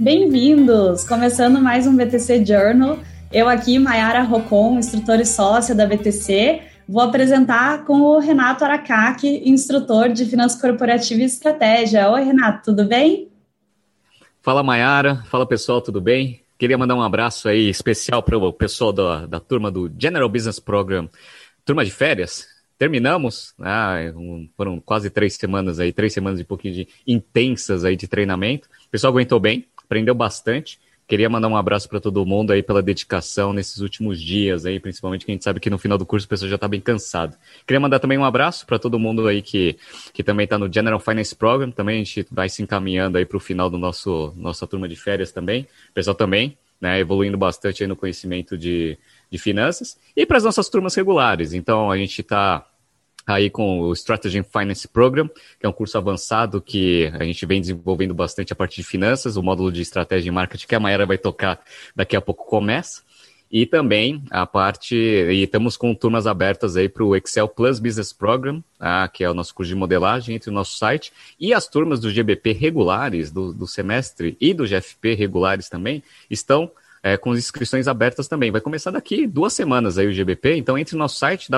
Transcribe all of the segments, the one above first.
Bem-vindos! Começando mais um BTC Journal. Eu aqui, Mayara Rocon, instrutora e sócia da BTC, vou apresentar com o Renato Aracaki, instrutor de Finanças Corporativas e Estratégia. Oi, Renato, tudo bem? Fala, Mayara. Fala, pessoal, tudo bem? Queria mandar um abraço aí especial para o pessoal da turma do General Business Program, turma de férias. Terminamos, foram quase 3 semanas aí, 3 semanas e pouquinho de intensas aí de treinamento. O pessoal aguentou bem, aprendeu bastante. Queria mandar um abraço para todo mundo aí pela dedicação nesses últimos dias aí, principalmente que a gente sabe que no final do curso o pessoal já está bem cansado. Queria mandar também um abraço para todo mundo aí que também está no General Finance Program. Também a gente vai se encaminhando aí para o final do nossa turma de férias também. O pessoal também, né, evoluindo bastante aí no conhecimento de finanças. E para as nossas turmas regulares. Então a gente está aí com o Strategy and Finance Program, que é um curso avançado que a gente vem desenvolvendo bastante a parte de finanças, o módulo de estratégia e marketing que a Mayara vai tocar daqui a pouco começa. E também e estamos com turmas abertas aí para o Excel Plus Business Program, que é o nosso curso de modelagem, entre o nosso site, e as turmas do GBP regulares, do semestre, e do GFP regulares também, estão com as inscrições abertas também. Vai começar daqui 2 semanas aí o GBP, então entre no nosso site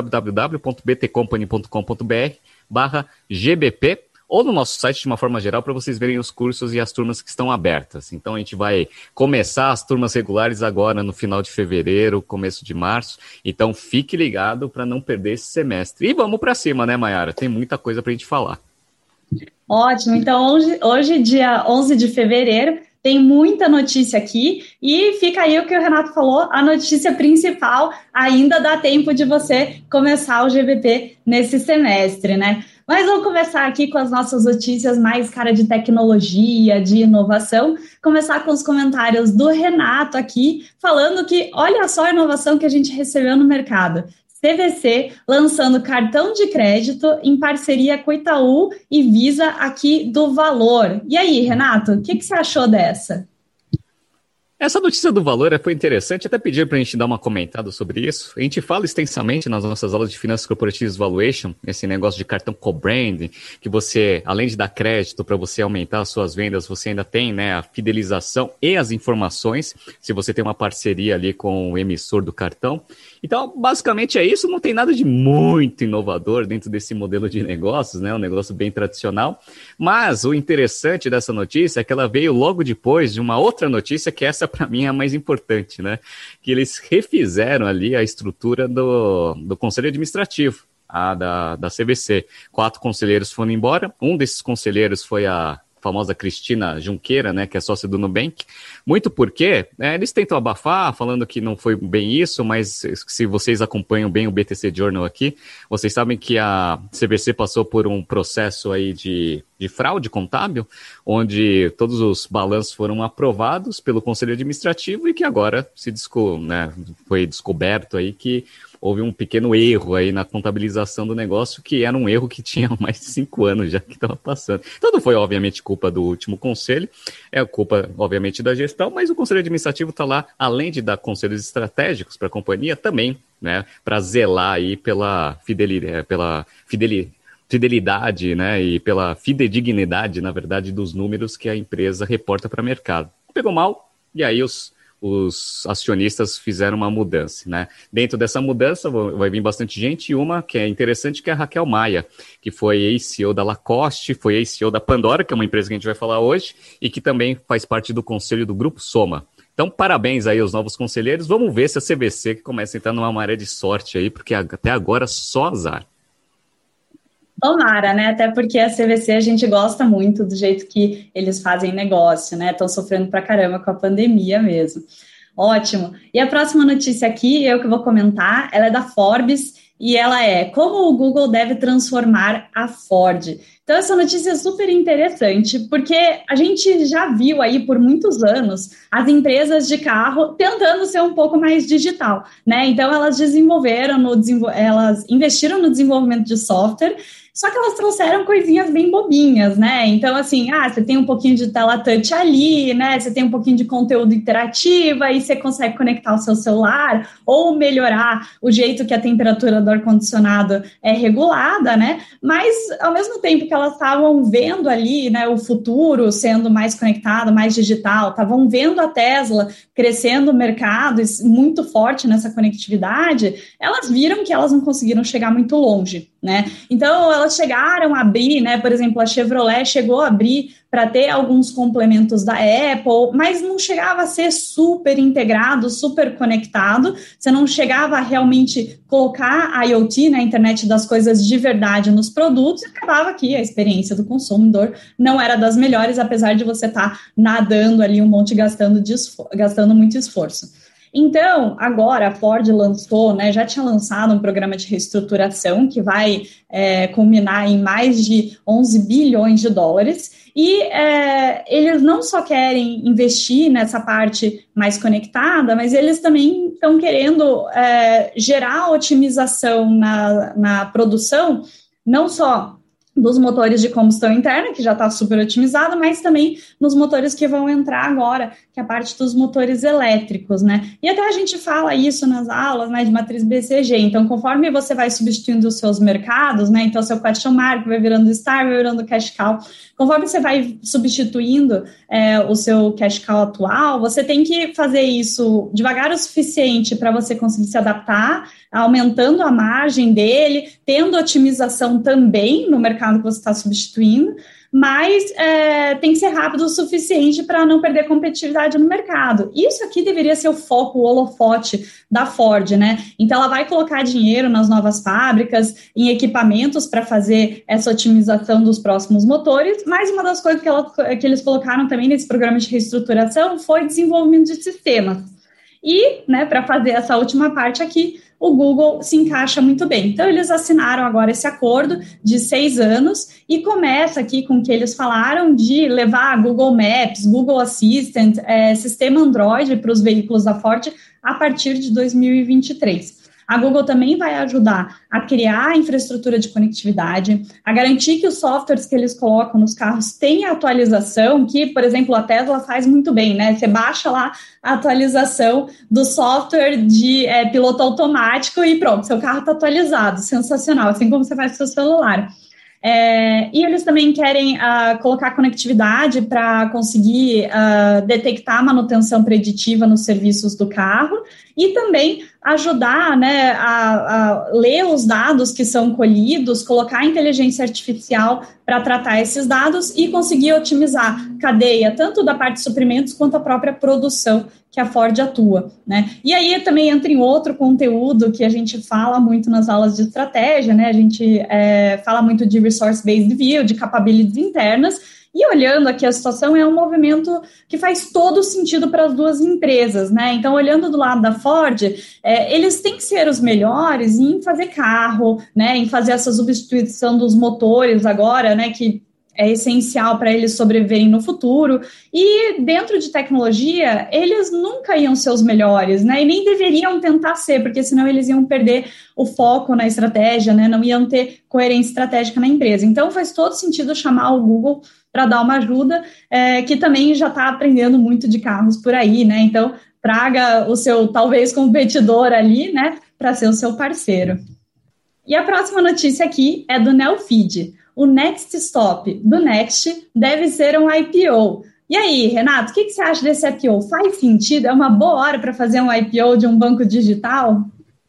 www.btcompany.com.br/GBP ou no nosso site de uma forma geral para vocês verem os cursos e as turmas que estão abertas. Então a gente vai começar as turmas regulares agora no final de fevereiro, começo de março, então fique ligado para não perder esse semestre. E vamos para cima, né, Mayara? Tem muita coisa para a gente falar. Ótimo, então hoje, dia 11 de fevereiro, tem muita notícia aqui e fica aí o que o Renato falou, a notícia principal, ainda dá tempo de você começar o GBP nesse semestre, né? Mas vamos começar aqui com as nossas notícias mais cara de tecnologia, de inovação, começar com os comentários do Renato aqui, falando que olha só a inovação que a gente recebeu no mercado. CVC lançando cartão de crédito em parceria com Itaú e Visa aqui do Valor. E aí, Renato, o que você achou dessa? Essa notícia do Valor foi interessante, até pedir para a gente dar uma comentada sobre isso. A gente fala extensamente nas nossas aulas de Finanças Corporativas Valuation, esse negócio de cartão co-branding, que você, além de dar crédito para você aumentar as suas vendas, você ainda tem, né, a fidelização e as informações, se você tem uma parceria ali com o emissor do cartão. Então, basicamente é isso, não tem nada de muito inovador dentro desse modelo de negócios, né, um negócio bem tradicional. Mas o interessante dessa notícia é que ela veio logo depois de uma outra notícia, que essa para mim é a mais importante, né? Que eles refizeram ali a estrutura do Conselho Administrativo, da CVC. 4 conselheiros foram embora, um desses conselheiros foi a famosa Cristina Junqueira, né, que é sócia do Nubank, muito porque eles tentam abafar, falando que não foi bem isso, mas se vocês acompanham bem o BTC Journal aqui, vocês sabem que a CVC passou por um processo aí de fraude contábil, onde todos os balanços foram aprovados pelo Conselho Administrativo e que agora foi descoberto aí que houve um pequeno erro aí na contabilização do negócio, que era um erro que tinha mais de 5 anos já que estava passando. Então não foi, obviamente, culpa do último conselho, é culpa, obviamente, da gestão, mas o Conselho Administrativo está lá, além de dar conselhos estratégicos para a companhia, também, né, para zelar aí pela fidelidade, né, e pela fidedignidade, na verdade, dos números que a empresa reporta para o mercado. Pegou mal, e aí os acionistas fizeram uma mudança, né? Dentro dessa mudança vai vir bastante gente, e uma que é interessante, que é a Raquel Maia, que foi ex-CEO da Lacoste, foi ex-CEO da Pandora, que é uma empresa que a gente vai falar hoje, e que também faz parte do conselho do Grupo Soma. Então, parabéns aí aos novos conselheiros. Vamos ver se a CVC começa a entrar numa maré de sorte aí, porque até agora só azar. Tomara, né? Até porque a CVC a gente gosta muito do jeito que eles fazem negócio, né? Estão sofrendo pra caramba com a pandemia mesmo. Ótimo. E a próxima notícia aqui, eu que vou comentar, ela é da Forbes e ela é: como o Google deve transformar a Ford. Então, essa notícia é super interessante, porque a gente já viu aí por muitos anos as empresas de carro tentando ser um pouco mais digital, né? Então, elas investiram no desenvolvimento de software. Só que elas trouxeram coisinhas bem bobinhas, né? Então, assim, você tem um pouquinho de tela touch ali, né? Você tem um pouquinho de conteúdo interativo, aí você consegue conectar o seu celular ou melhorar o jeito que a temperatura do ar-condicionado é regulada, né? Mas, ao mesmo tempo que elas estavam vendo ali, né, o futuro sendo mais conectado, mais digital, estavam vendo a Tesla crescendo o mercado muito forte nessa conectividade, elas viram que elas não conseguiram chegar muito longe, né? Então, elas chegaram a abrir, né? Por exemplo, a Chevrolet chegou a abrir para ter alguns complementos da Apple, mas não chegava a ser super integrado, super conectado, você não chegava a realmente colocar a IoT, né, a internet das coisas de verdade nos produtos, e acabava que a experiência do consumidor não era das melhores, apesar de você estar nadando ali um monte, gastando muito esforço. Então, agora a Ford lançou, né, já tinha lançado um programa de reestruturação que vai culminar em mais de 11 bilhões de dólares, e eles não só querem investir nessa parte mais conectada, mas eles também estão querendo gerar otimização na produção, não só dos motores de combustão interna, que já está super otimizado, mas também nos motores que vão entrar agora, que é a parte dos motores elétricos, né? E até a gente fala isso nas aulas, né, de matriz BCG. Então, conforme você vai substituindo os seus mercados, né, então seu question mark vai virando star, vai virando cash cow, conforme você vai substituindo o seu cash cow atual, você tem que fazer isso devagar o suficiente para você conseguir se adaptar, aumentando a margem dele, tendo otimização também no mercado que você está substituindo, mas tem que ser rápido o suficiente para não perder competitividade no mercado. Isso aqui deveria ser o foco, o holofote da Ford, né? Então, ela vai colocar dinheiro nas novas fábricas, em equipamentos para fazer essa otimização dos próximos motores, mas uma das coisas que eles colocaram também nesse programa de reestruturação foi desenvolvimento de sistemas. E, né, para fazer essa última parte aqui, o Google se encaixa muito bem. Então, eles assinaram agora esse acordo de 6 anos e começa aqui com o que eles falaram de levar Google Maps, Google Assistant, sistema Android para os veículos da Ford a partir de 2023. A Google também vai ajudar a criar a infraestrutura de conectividade, a garantir que os softwares que eles colocam nos carros tenham atualização, que, por exemplo, a Tesla faz muito bem, né? Você baixa lá a atualização do software de piloto automático e pronto, seu carro está atualizado, sensacional, assim como você faz com seu celular. E eles também querem colocar conectividade para conseguir detectar manutenção preditiva nos serviços do carro e também ajudar, né, a ler os dados que são colhidos, colocar inteligência artificial para tratar esses dados e conseguir otimizar cadeia, tanto da parte de suprimentos quanto a própria produção que a Ford atua, né? E aí também entra em outro conteúdo que a gente fala muito nas aulas de estratégia, né? A gente fala muito de resource-based view, de capabilities internas, e olhando aqui a situação, é um movimento que faz todo sentido para as duas empresas, né? Então, olhando do lado da Ford, eles têm que ser os melhores em fazer carro, né? Em fazer essa substituição dos motores agora, né? Que é essencial para eles sobreviverem no futuro. E dentro de tecnologia, eles nunca iam ser os melhores, né? E nem deveriam tentar ser, porque senão eles iam perder o foco na estratégia, né? Não iam ter coerência estratégica na empresa. Então, faz todo sentido chamar o Google para dar uma ajuda, que também já está aprendendo muito de carros por aí, né? Então, traga o seu, talvez, competidor ali, né? Para ser o seu parceiro. E a próxima notícia aqui é do Neofeed. O next stop do Next deve ser um IPO. E aí, Renato, o que você acha desse IPO? Faz sentido? É uma boa hora para fazer um IPO de um banco digital?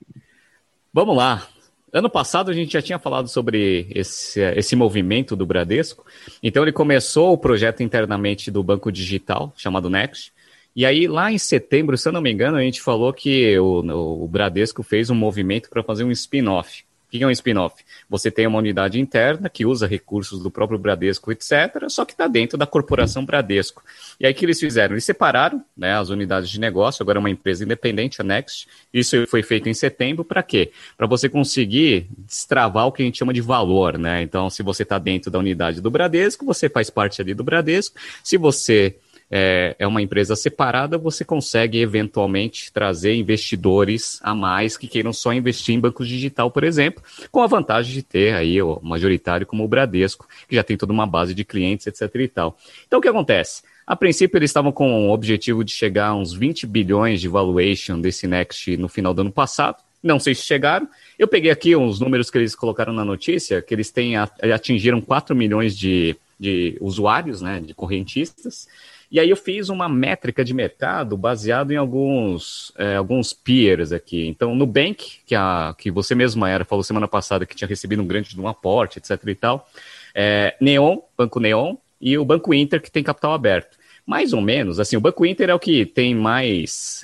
Vamos lá. Ano passado a gente já tinha falado sobre esse movimento do Bradesco. Então ele começou o projeto internamente do banco digital, chamado Next. E aí lá em setembro, se eu não me engano, a gente falou que o Bradesco fez um movimento para fazer um spin-off. O que é um spin-off? Você tem uma unidade interna que usa recursos do próprio Bradesco, etc., só que está dentro da corporação Bradesco. E aí o que eles fizeram? Eles separaram, né, as unidades de negócio, agora é uma empresa independente, a Next. Isso foi feito em setembro, para quê? Para você conseguir destravar o que a gente chama de valor, né? Então, se você está dentro da unidade do Bradesco, você faz parte ali do Bradesco. Se você é uma empresa separada, você consegue eventualmente trazer investidores a mais que queiram só investir em bancos digital, por exemplo, com a vantagem de ter aí o majoritário como o Bradesco, que já tem toda uma base de clientes, etc. e tal. Então, o que acontece? A princípio, eles estavam com o objetivo de chegar a uns 20 bilhões de valuation desse Next no final do ano passado. Não sei se chegaram. Eu peguei aqui uns números que eles colocaram na notícia, que eles atingiram 4 milhões de usuários, né, de correntistas. E aí eu fiz uma métrica de mercado baseado em alguns peers aqui. Então, Nubank, que você mesma falou semana passada que tinha recebido um grande de um aporte, etc. e tal. Neon, Banco Neon, e o Banco Inter, que tem capital aberto. Mais ou menos, assim, o Banco Inter é o que tem mais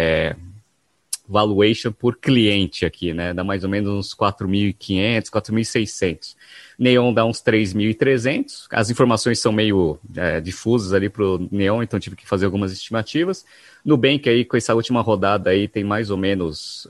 valuation por cliente aqui, né? Dá mais ou menos uns 4.500, 4.600. Neon dá uns 3.300. As informações são meio difusas ali para o Neon, então tive que fazer algumas estimativas. Nubank aí, com essa última rodada aí, tem mais ou menos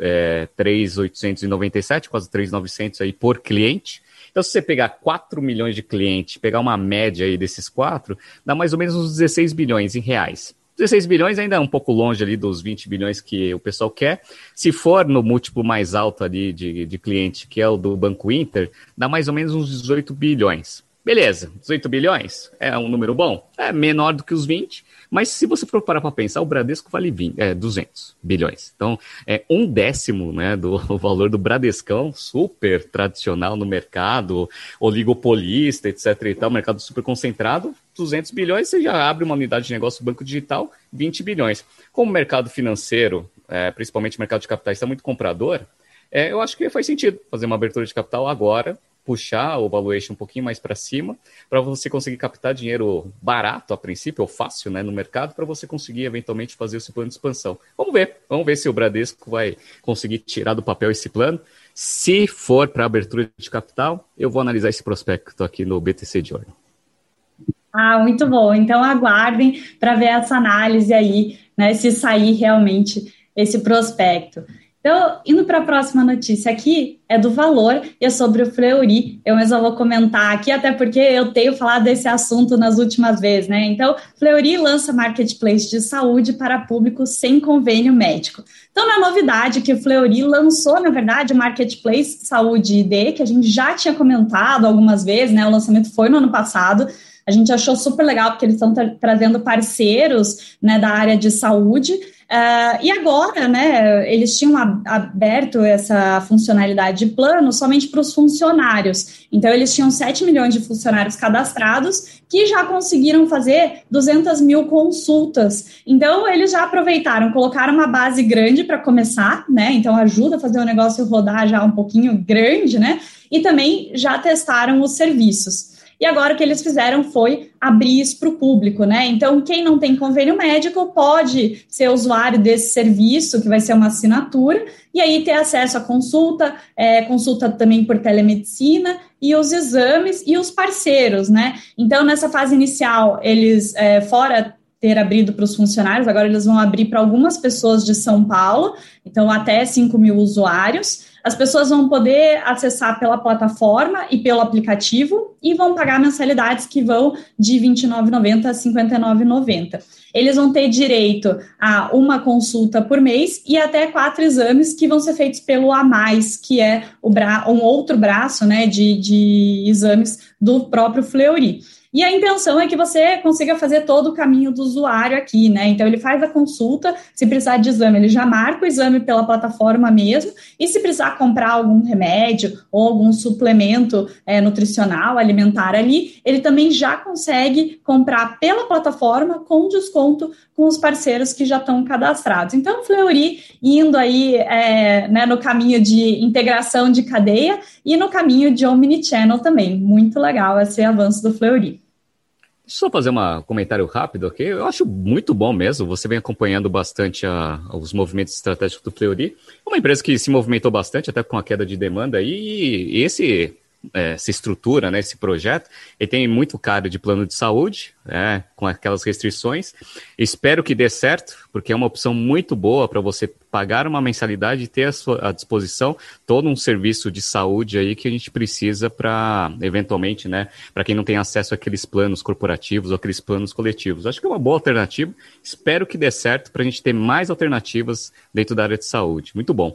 3.897, quase 3.900 aí por cliente. Então, se você pegar 4 milhões de clientes, pegar uma média aí desses 4, dá mais ou menos uns 16 bilhões em reais. 16 bilhões ainda é um pouco longe ali dos 20 bilhões que o pessoal quer. Se for no múltiplo mais alto ali de cliente, que é o do Banco Inter, dá mais ou menos uns 18 bilhões. Beleza, 18 bilhões é um número bom? É menor do que os 20, mas se você for parar para pensar, o Bradesco vale 200 bilhões. Então, é 1/10, né, do valor do Bradescão, super tradicional no mercado, oligopolista, etc. e tal, mercado super concentrado. 200 bilhões, você já abre uma unidade de negócio banco digital, 20 bilhões. Como o mercado financeiro, principalmente o mercado de capitais, está muito comprador, eu acho que faz sentido fazer uma abertura de capital agora, puxar o valuation um pouquinho mais para cima, para você conseguir captar dinheiro barato, a princípio, ou fácil, né, no mercado, para você conseguir eventualmente fazer esse plano de expansão. Vamos ver se o Bradesco vai conseguir tirar do papel esse plano. Se for para abertura de capital, eu vou analisar esse prospecto aqui no BTC Journal. Muito bom. Então, aguardem para ver essa análise aí, né, se sair realmente esse prospecto. Então, indo para a próxima notícia aqui, é do Valor, e é sobre o Fleury. Eu mesmo vou comentar aqui, até porque eu tenho falado desse assunto nas últimas vezes, né? Então, Fleury lança marketplace de saúde para público sem convênio médico. Então, não é novidade que o Fleury lançou, na verdade, o marketplace Saúde ID, que a gente já tinha comentado algumas vezes, né? O lançamento foi no ano passado. A gente achou super legal, porque eles estão trazendo parceiros, né, da área de saúde. E agora, né, eles tinham aberto essa funcionalidade de plano somente para os funcionários. Então, eles tinham 7 milhões de funcionários cadastrados que já conseguiram fazer 200 mil consultas. Então, eles já aproveitaram, colocaram uma base grande para começar, né? Então, ajuda a fazer o negócio rodar já um pouquinho grande, né? E também já testaram os serviços. E agora o que eles fizeram foi abrir isso para o público, né? Então, quem não tem convênio médico pode ser usuário desse serviço, que vai ser uma assinatura, e aí ter acesso à consulta, consulta também por telemedicina, e os exames e os parceiros, né? Então, nessa fase inicial, eles, fora ter abrido para os funcionários, agora eles vão abrir para algumas pessoas de São Paulo, então até 5 mil usuários. As pessoas vão poder acessar pela plataforma e pelo aplicativo e vão pagar mensalidades que vão de R$ 29,90 a R$ 59,90. Eles vão ter direito a uma consulta por mês e até 4 exames que vão ser feitos pelo A+, que é um outro braço, né, de exames do próprio Fleury. E a intenção é que você consiga fazer todo o caminho do usuário aqui, né? Então, ele faz a consulta, se precisar de exame, ele já marca o exame pela plataforma mesmo, e se precisar comprar algum remédio ou algum suplemento nutricional, alimentar ali, ele também já consegue comprar pela plataforma com desconto com os parceiros que já estão cadastrados. Então, o Fleury indo aí né, no caminho de integração de cadeia e no caminho de omnichannel também. Muito legal esse avanço do Fleury. Só fazer um comentário rápido aqui. Eu acho muito bom mesmo. Você vem acompanhando bastante os movimentos estratégicos do Fleury. É uma empresa que se movimentou bastante, até com a queda de demanda. E esse se estrutura, né, esse projeto. Ele tem muito cara de plano de saúde, com aquelas restrições. Espero que dê certo, porque é uma opção muito boa para você pagar uma mensalidade e ter à disposição todo um serviço de saúde aí que a gente precisa para, eventualmente, né, para quem não tem acesso àqueles planos corporativos ou aqueles planos coletivos. Acho que é uma boa alternativa. Espero que dê certo para a gente ter mais alternativas dentro da área de saúde. Muito bom.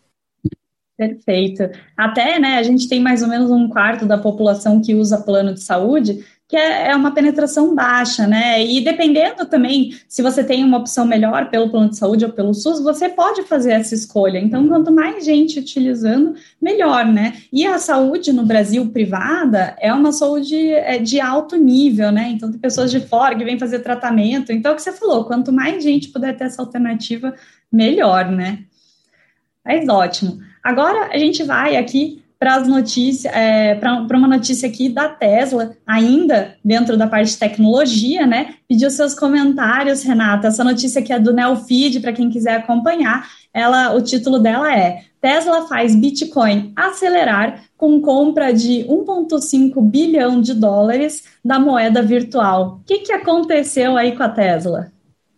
Perfeito. Até, né, a gente tem mais ou menos um quarto da população que usa plano de saúde, que é uma penetração baixa, né? E dependendo também, se você tem uma opção melhor pelo plano de saúde ou pelo SUS, você pode fazer essa escolha. Então, quanto mais gente utilizando, melhor, né? E a saúde no Brasil privada é uma saúde de alto nível, né? Então, tem pessoas de fora que vêm fazer tratamento. Então, é o que você falou, quanto mais gente puder ter essa alternativa, melhor, né? Mas ótimo. Agora a gente vai aqui para as notícias, para uma notícia aqui da Tesla, ainda dentro da parte de tecnologia, né? Pediu seus comentários, Renata. Essa notícia aqui é do Neofeed, para quem quiser acompanhar. O título dela é: Tesla faz Bitcoin acelerar com compra de 1,5 bilhão de dólares da moeda virtual. O que aconteceu aí com a Tesla?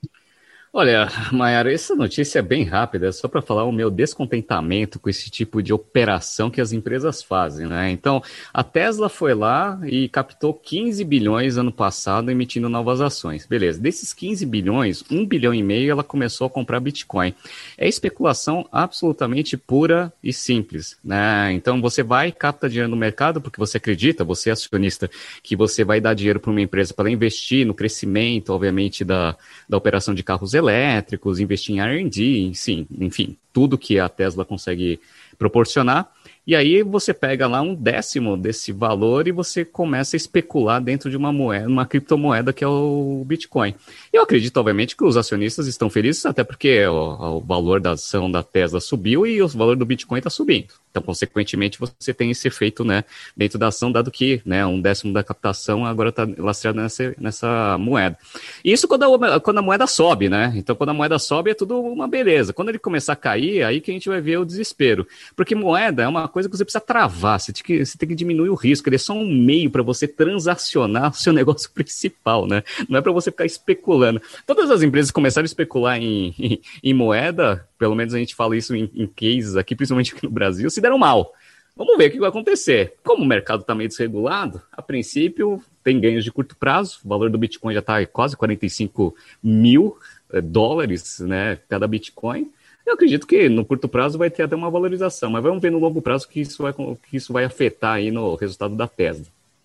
Olha, Mayara, essa notícia é bem rápida, é só para falar o meu descontentamento com esse tipo de operação que as empresas fazem, né? Então, a Tesla foi lá e captou 15 bilhões ano passado emitindo novas ações. Beleza, desses 15 bilhões, 1 bilhão e meio ela começou a comprar Bitcoin. É especulação absolutamente pura e simples, né? Então, você vai e capta dinheiro no mercado porque você acredita, você é acionista, que você vai dar dinheiro para uma empresa para ela investir no crescimento, obviamente, da operação de carros elétricos, investir em R&D, enfim, tudo que a Tesla consegue proporcionar. E aí você pega lá 1/10 desse valor e você começa a especular dentro de uma moeda, uma criptomoeda que é o Bitcoin. Eu acredito, obviamente, que os acionistas estão felizes, até porque o valor da ação da Tesla subiu e o valor do Bitcoin está subindo. Então, consequentemente, você tem esse efeito, né, dentro da ação, dado que, né, 1/10 da captação agora está lastreado nessa moeda. E isso quando a moeda sobe, né? Então, quando a moeda sobe, é tudo uma beleza. Quando ele começar a cair, aí que a gente vai ver o desespero. Porque moeda é uma coisa que você precisa travar, você tem que diminuir o risco. Ele é só um meio para você transacionar o seu negócio principal, né? Não é para você ficar especulando. Todas as empresas começaram a especular em moeda, pelo menos a gente fala isso em cases aqui, principalmente aqui no Brasil, se deram mal. Vamos ver o que vai acontecer. Como o mercado está meio desregulado, a princípio tem ganhos de curto prazo, o valor do Bitcoin já está quase 45 mil dólares, né, cada Bitcoin. Eu acredito que no curto prazo vai ter até uma valorização, mas vamos ver no longo prazo que isso vai afetar aí no resultado da Tesla.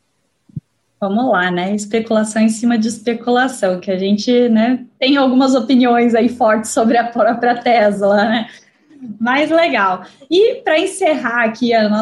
Vamos lá, né? Especulação em cima de especulação, que a gente, né, tem algumas opiniões aí fortes sobre a própria Tesla, né? Mas legal. E para encerrar aqui a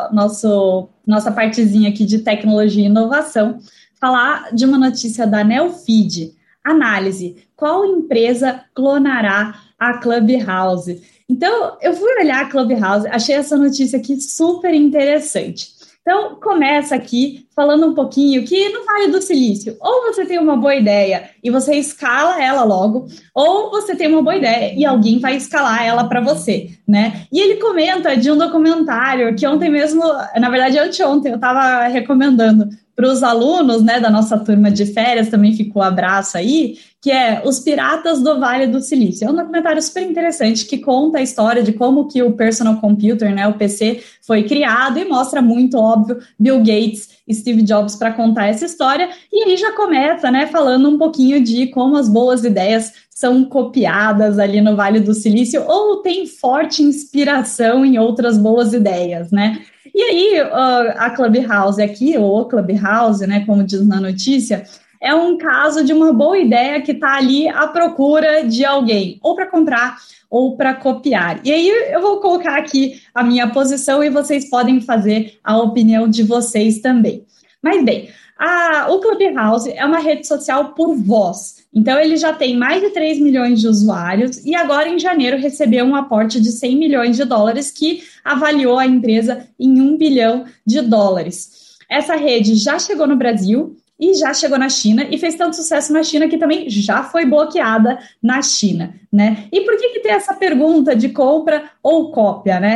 nossa partezinha aqui de tecnologia e inovação, falar de uma notícia da Neofeed. Análise: qual empresa clonará a Clubhouse? Então, eu fui olhar a Clubhouse, achei essa notícia aqui super interessante. Então, começa aqui falando um pouquinho que no Vale do Silício, ou você tem uma boa ideia e você escala ela logo, ou você tem uma boa ideia e alguém vai escalar ela para você, né? E ele comenta de um documentário que ontem mesmo, na verdade anteontem, eu estava recomendando para os alunos, né, da nossa turma de férias, também ficou um abraço aí, que é Os Piratas do Vale do Silício. É um documentário super interessante que conta a história de como que o personal computer, né, o PC, foi criado e mostra muito, óbvio, Bill Gates e Steve Jobs para contar essa história. E aí já começa, né, falando um pouquinho de como as boas ideias são copiadas ali no Vale do Silício ou tem forte inspiração em outras boas ideias, né? E aí, a Clubhouse aqui, ou o Clubhouse, né, como diz na notícia, é um caso de uma boa ideia que está ali à procura de alguém, ou para comprar, ou para copiar. E aí eu vou colocar aqui a minha posição e vocês podem fazer a opinião de vocês também. Mas bem, o Clubhouse é uma rede social por voz. Então, ele já tem mais de 3 milhões de usuários e agora, em janeiro, recebeu um aporte de 100 milhões de dólares que avaliou a empresa em 1 bilhão de dólares. Essa rede já chegou no Brasil e já chegou na China e fez tanto sucesso na China que também já foi bloqueada na China, né? E por que tem essa pergunta de compra ou cópia, né?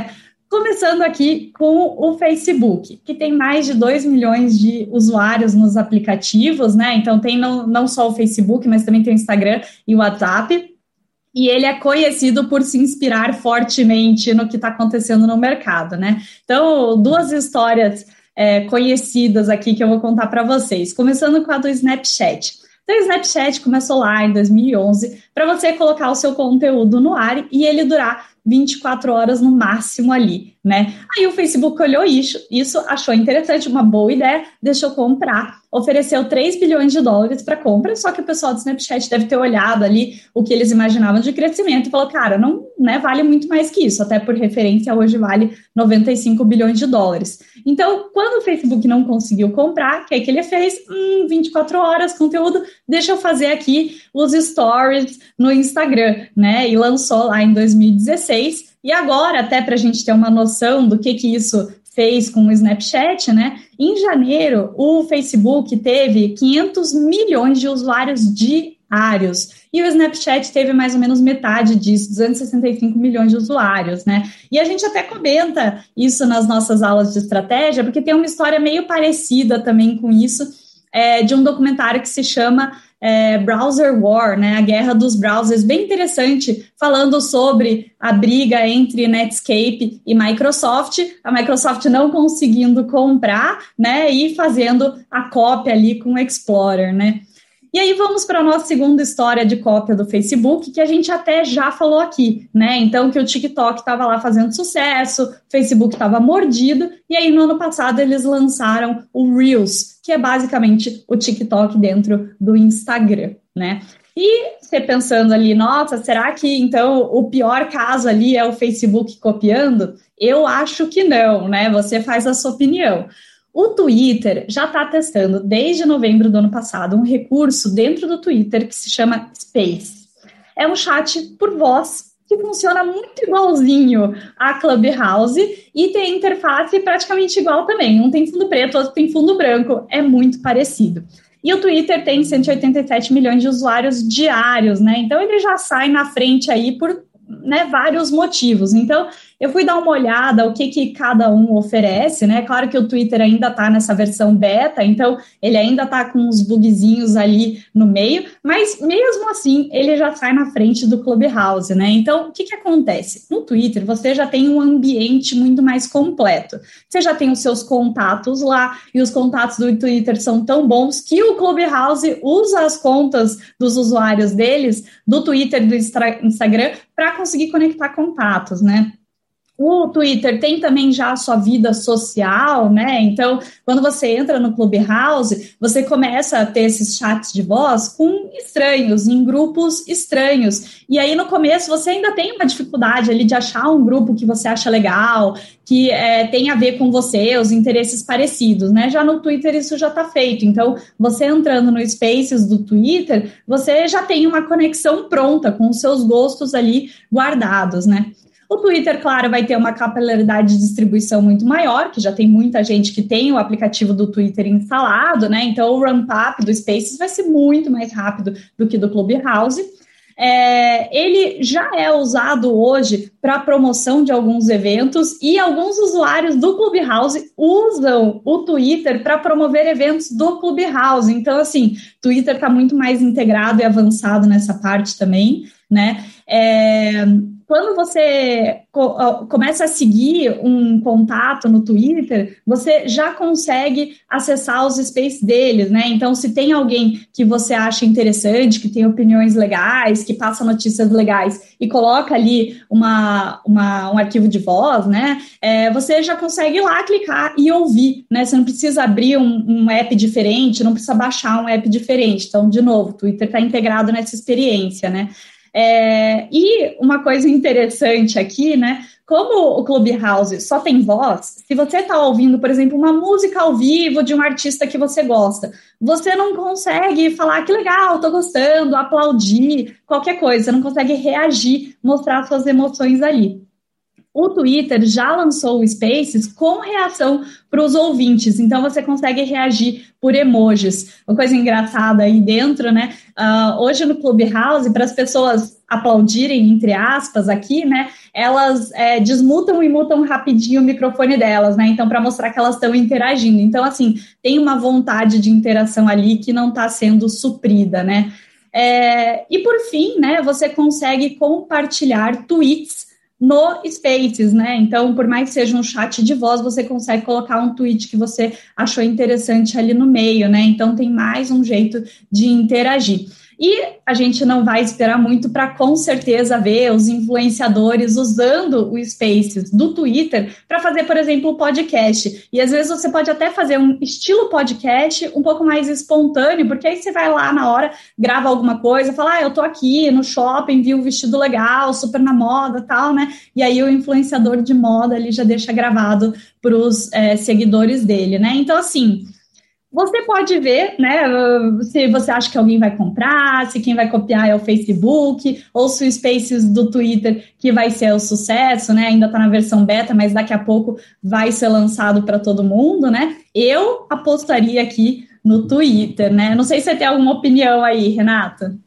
Começando aqui com o Facebook, que tem mais de 2 milhões de usuários nos aplicativos, né? Então tem não só o Facebook, mas também tem o Instagram e o WhatsApp. E ele é conhecido por se inspirar fortemente no que está acontecendo no mercado, né? Então, duas histórias conhecidas aqui que eu vou contar para vocês. Começando com a do Snapchat. Então, o Snapchat começou lá em 2011 para você colocar o seu conteúdo no ar e ele durar 24 horas no máximo ali, né? Aí o Facebook olhou isso, achou interessante, uma boa ideia, deixou comprar, ofereceu 3 bilhões de dólares para compra, só que o pessoal do Snapchat deve ter olhado ali o que eles imaginavam de crescimento e falou, cara, não, né, vale muito mais que isso, até por referência hoje vale 95 bilhões de dólares. Então, quando o Facebook não conseguiu comprar, o que é que ele fez? 24 horas, conteúdo, deixa eu fazer aqui os stories no Instagram, né? E lançou lá em 2016. E agora, até para a gente ter uma noção do que isso fez com o Snapchat, né? Em janeiro, o Facebook teve 500 milhões de usuários diários. E o Snapchat teve mais ou menos metade disso, 265 milhões de usuários, né? E a gente até comenta isso nas nossas aulas de estratégia, porque tem uma história meio parecida também com isso, de um documentário que se chama Browser War, né, a guerra dos browsers, bem interessante, falando sobre a briga entre Netscape e Microsoft, a Microsoft não conseguindo comprar, né, e fazendo a cópia ali com o Explorer, né. E aí vamos para a nossa segunda história de cópia do Facebook, que a gente até já falou aqui, né? Então, que o TikTok estava lá fazendo sucesso, o Facebook estava mordido, e aí no ano passado eles lançaram o Reels, que é basicamente o TikTok dentro do Instagram, né? E você pensando ali, nossa, será que então o pior caso ali é o Facebook copiando? Eu acho que não, né? Você faz a sua opinião. O Twitter já está testando, desde novembro do ano passado, um recurso dentro do Twitter que se chama Space. É um chat por voz que funciona muito igualzinho a Clubhouse e tem interface praticamente igual também. Um tem fundo preto, outro tem fundo branco. É muito parecido. E o Twitter tem 187 milhões de usuários diários, né? Então ele já sai na frente aí por vários motivos. Então, eu fui dar uma olhada o que cada um oferece, né? Claro que o Twitter ainda está nessa versão beta, então ele ainda está com uns bugzinhos ali no meio, mas mesmo assim ele já sai na frente do Clubhouse, né? Então, o que acontece? No Twitter, você já tem um ambiente muito mais completo. Você já tem os seus contatos lá, e os contatos do Twitter são tão bons que o Clubhouse usa as contas dos usuários deles, do Twitter e do Instagram, para conseguir conectar contatos, né? O Twitter tem também já a sua vida social, né? Então, quando você entra no Clubhouse, você começa a ter esses chats de voz com estranhos, em grupos estranhos. E aí, no começo, você ainda tem uma dificuldade ali de achar um grupo que você acha legal, que tem a ver com você, os interesses parecidos, né? Já no Twitter isso já está feito. Então, você entrando no Spaces do Twitter, você já tem uma conexão pronta com os seus gostos ali guardados, né? O Twitter, claro, vai ter uma capilaridade de distribuição muito maior, que já tem muita gente que tem o aplicativo do Twitter instalado, né? Então, o ramp-up do Spaces vai ser muito mais rápido do que do Clubhouse. Ele já é usado hoje para promoção de alguns eventos e alguns usuários do Clubhouse usam o Twitter para promover eventos do Clubhouse. Então, assim, o Twitter está muito mais integrado e avançado nessa parte também, né? Quando você começa a seguir um contato no Twitter, você já consegue acessar os spaces deles, né? Então, se tem alguém que você acha interessante, que tem opiniões legais, que passa notícias legais e coloca ali um arquivo de voz, né? Você já consegue ir lá clicar e ouvir, né? Você não precisa abrir um app diferente, não precisa baixar um app diferente. Então, de novo, o Twitter está integrado nessa experiência, né? E uma coisa interessante aqui, né? Como o Clubhouse só tem voz, se você está ouvindo, por exemplo, uma música ao vivo de um artista que você gosta, você não consegue falar que legal, tô gostando, aplaudir, qualquer coisa, você não consegue reagir, mostrar suas emoções ali. O Twitter já lançou o Spaces com reação para os ouvintes, então você consegue reagir por emojis. Uma coisa engraçada aí dentro, né? Hoje no Clubhouse, para as pessoas aplaudirem, entre aspas, aqui, né? Elas desmutam e mutam rapidinho o microfone delas, né? Então, para mostrar que elas estão interagindo. Então, assim, tem uma vontade de interação ali que não está sendo suprida, né? E por fim, né? Você consegue compartilhar tweets no Spaces, né? Então, por mais que seja um chat de voz, você consegue colocar um tweet que você achou interessante ali no meio, né? Então, tem mais um jeito de interagir. E a gente não vai esperar muito para, com certeza, ver os influenciadores usando o Spaces do Twitter para fazer, por exemplo, o podcast. E às vezes você pode até fazer um estilo podcast um pouco mais espontâneo, porque aí você vai lá na hora, grava alguma coisa, fala, eu tô aqui no shopping, vi um vestido legal, super na moda, tal, né? E aí o influenciador de moda ali já deixa gravado para os seguidores dele, né? Então, assim, você pode ver, né, se você acha que alguém vai comprar, se quem vai copiar é o Facebook, ou se o Spaces do Twitter que vai ser o sucesso, né, ainda está na versão beta, mas daqui a pouco vai ser lançado para todo mundo, né? Eu apostaria aqui no Twitter, né? Não sei se você tem alguma opinião aí, Renata.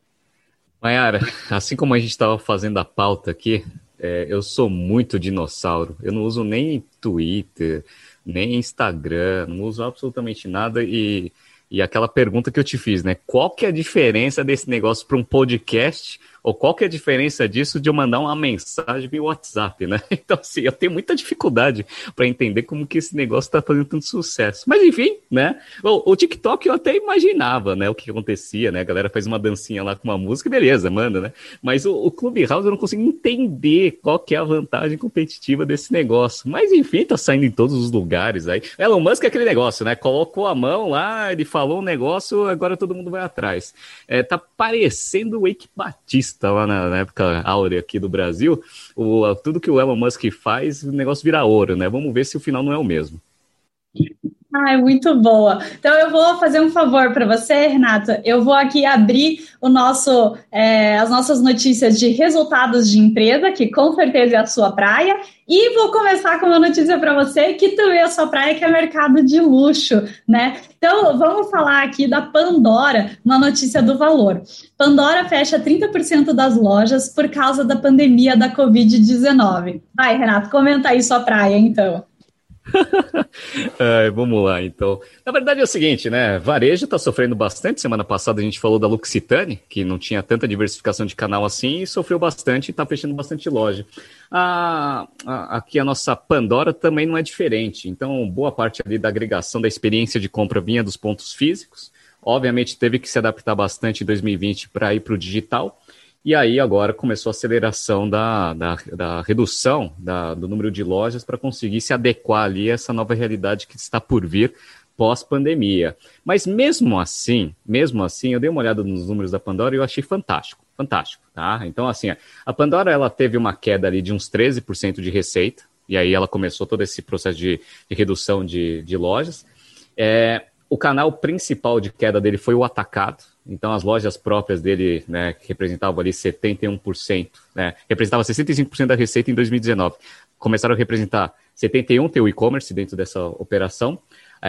Mayara, assim como a gente estava fazendo a pauta aqui, eu sou muito dinossauro. Eu não uso nem Twitter, nem Instagram, não uso absolutamente nada. E aquela pergunta que eu te fiz, né? Qual que é a diferença desse negócio para um podcast? Ou qual que é a diferença disso de eu mandar uma mensagem via WhatsApp, né? Então, assim, eu tenho muita dificuldade para entender como que esse negócio está fazendo tanto sucesso. Mas, enfim, né? O TikTok eu até imaginava, né? O que acontecia, né? A galera faz uma dancinha lá com uma música, beleza, manda, né? Mas o Clubhouse eu não consigo entender qual que é a vantagem competitiva desse negócio. Mas, enfim, tá saindo em todos os lugares aí. Elon Musk é aquele negócio, né? Colocou a mão lá, ele falou um negócio, agora todo mundo vai atrás. Tá parecendo o Eike Batista lá na época áurea aqui do Brasil, tudo que o Elon Musk faz, o negócio vira ouro, né? Vamos ver se o final não é o mesmo. Muito boa. Então, eu vou fazer um favor para você, Renata. Eu vou aqui abrir as nossas notícias de resultados de empresa, que com certeza é a sua praia, e vou começar com uma notícia para você, que também é a sua praia, que é mercado de luxo, né? Então, vamos falar aqui da Pandora, uma notícia do valor. Pandora fecha 30% das lojas por causa da pandemia da Covid-19. Vai, Renato, comenta aí sua praia, então. Vamos lá, então. Na verdade é o seguinte, né? Varejo está sofrendo bastante. Semana passada a gente falou da L'Occitane, que não tinha tanta diversificação de canal assim, e sofreu bastante e está fechando bastante loja. Aqui a nossa Pandora também não é diferente. Então, boa parte ali da agregação da experiência de compra vinha dos pontos físicos. Obviamente teve que se adaptar bastante em 2020 para ir para o digital. E aí agora começou a aceleração da redução do número de lojas para conseguir se adequar ali a essa nova realidade que está por vir pós-pandemia. Mas mesmo assim, eu dei uma olhada nos números da Pandora e eu achei fantástico, tá? Então assim, a Pandora ela teve uma queda ali de uns 13% de receita, e aí ela começou todo esse processo de redução de lojas. O canal principal de queda dele foi o atacado. Então, as lojas próprias dele, né, que representavam ali 71%, né, representava 65% da receita em 2019, começaram a representar 71%, tem o e-commerce dentro dessa operação.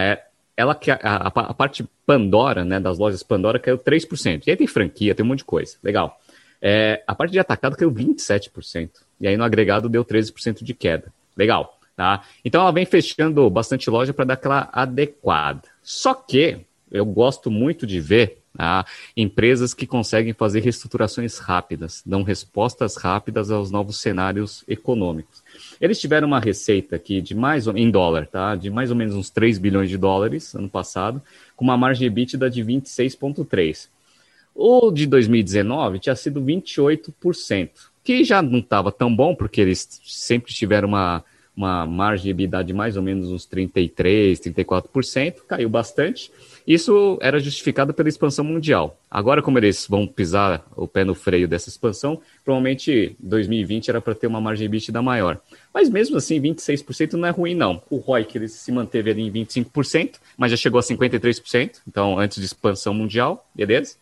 A parte Pandora, né, das lojas Pandora, caiu 3%. E aí tem franquia, tem um monte de coisa. Legal. A parte de atacado caiu 27%. E aí no agregado deu 13% de queda. Legal. Tá? Então ela vem fechando bastante loja para dar aquela adequada. Só que eu gosto muito de ver empresas que conseguem fazer reestruturações rápidas, dão respostas rápidas aos novos cenários econômicos. Eles tiveram uma receita aqui em dólar, tá? De mais ou menos uns 3 bilhões de dólares ano passado, com uma margem EBITDA de 26,3%. O de 2019 tinha sido 28%, que já não estava tão bom, porque eles sempre tiveram uma margem de EBITDA de mais ou menos uns 33%, 34%, caiu bastante. Isso era justificado pela expansão mundial. Agora, como eles vão pisar o pé no freio dessa expansão, provavelmente 2020 era para ter uma margem de EBITDA maior. Mas mesmo assim, 26% não é ruim, não. O ROIC ele se manteve ali em 25%, mas já chegou a 53%, então antes de expansão mundial, beleza?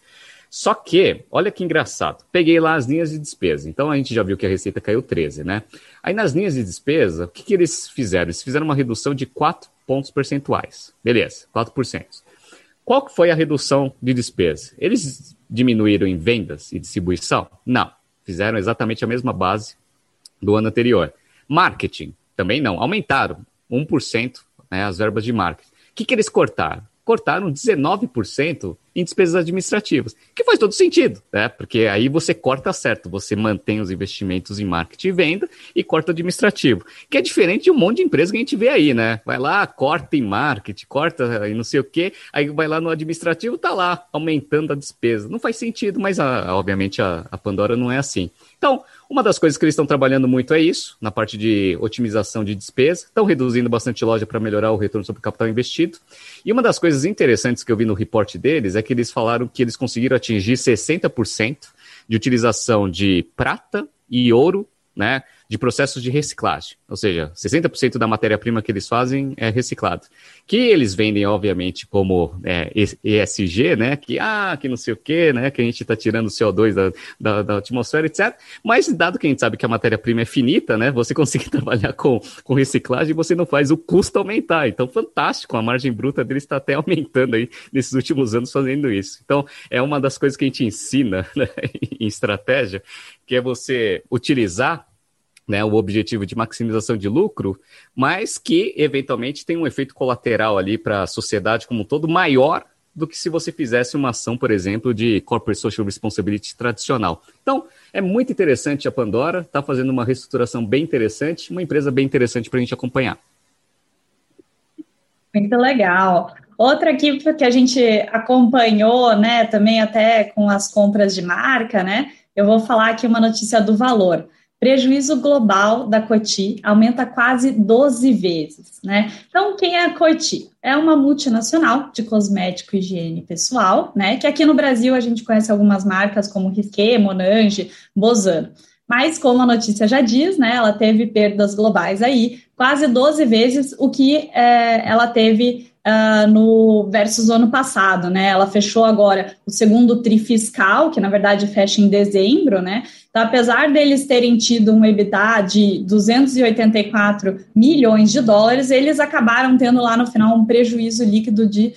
Só que, olha que engraçado, peguei lá as linhas de despesa. Então, a gente já viu que a receita caiu 13, né? Aí, nas linhas de despesa, o que eles fizeram? Eles fizeram uma redução de 4 pontos percentuais. Beleza, 4%. Qual que foi a redução de despesa? Eles diminuíram em vendas e distribuição? Não. Fizeram exatamente a mesma base do ano anterior. Marketing? Também não. Aumentaram 1%, né, as verbas de marketing. O que eles cortaram? Cortaram 19% em despesas administrativas, que faz todo sentido, né? Porque aí você corta certo, você mantém os investimentos em marketing e venda e corta administrativo, que é diferente de um monte de empresa que a gente vê aí, né? Vai lá, corta em marketing, corta e não sei o quê, aí vai lá no administrativo, tá lá, aumentando a despesa. Não faz sentido, mas obviamente a Pandora não é assim. Então, uma das coisas que eles estão trabalhando muito é isso, na parte de otimização de despesa, estão reduzindo bastante loja para melhorar o retorno sobre o capital investido. E uma das coisas interessantes que eu vi no report deles é que eles falaram que eles conseguiram atingir 60% de utilização de prata e ouro, né, de processos de reciclagem. Ou seja, 60% da matéria-prima que eles fazem é reciclado. Que eles vendem, obviamente, como ESG, né, que não sei o quê, né, que a gente está tirando o CO2 da atmosfera, etc. Mas, dado que a gente sabe que a matéria-prima é finita, né, você consegue trabalhar com reciclagem e você não faz o custo aumentar. Então, fantástico, a margem bruta deles está até aumentando aí nesses últimos anos fazendo isso. Então, é uma das coisas que a gente ensina, né, em estratégia, que é você utilizar, né, o objetivo de maximização de lucro, mas que, eventualmente, tem um efeito colateral ali para a sociedade como um todo maior do que se você fizesse uma ação, por exemplo, de Corporate Social Responsibility tradicional. Então, é muito interessante a Pandora, está fazendo uma reestruturação bem interessante, uma empresa bem interessante para a gente acompanhar. Muito legal. Outra aqui que a gente acompanhou, né, também até com as compras de marca, né, eu vou falar aqui uma notícia do Valor. Prejuízo global da Coty aumenta quase 12 vezes, né? Então, quem é a Coty? É uma multinacional de cosmético e higiene pessoal, né? Que aqui no Brasil a gente conhece algumas marcas como Risqué, Monange, Bozano. Mas, como a notícia já diz, né? Ela teve perdas globais aí, quase 12 vezes o que ela teve no versus o ano passado, né? Ela fechou agora o segundo tri fiscal, que na verdade fecha em dezembro, né? Então, apesar deles terem tido um EBITDA de 284 milhões de dólares, eles acabaram tendo lá no final um prejuízo líquido de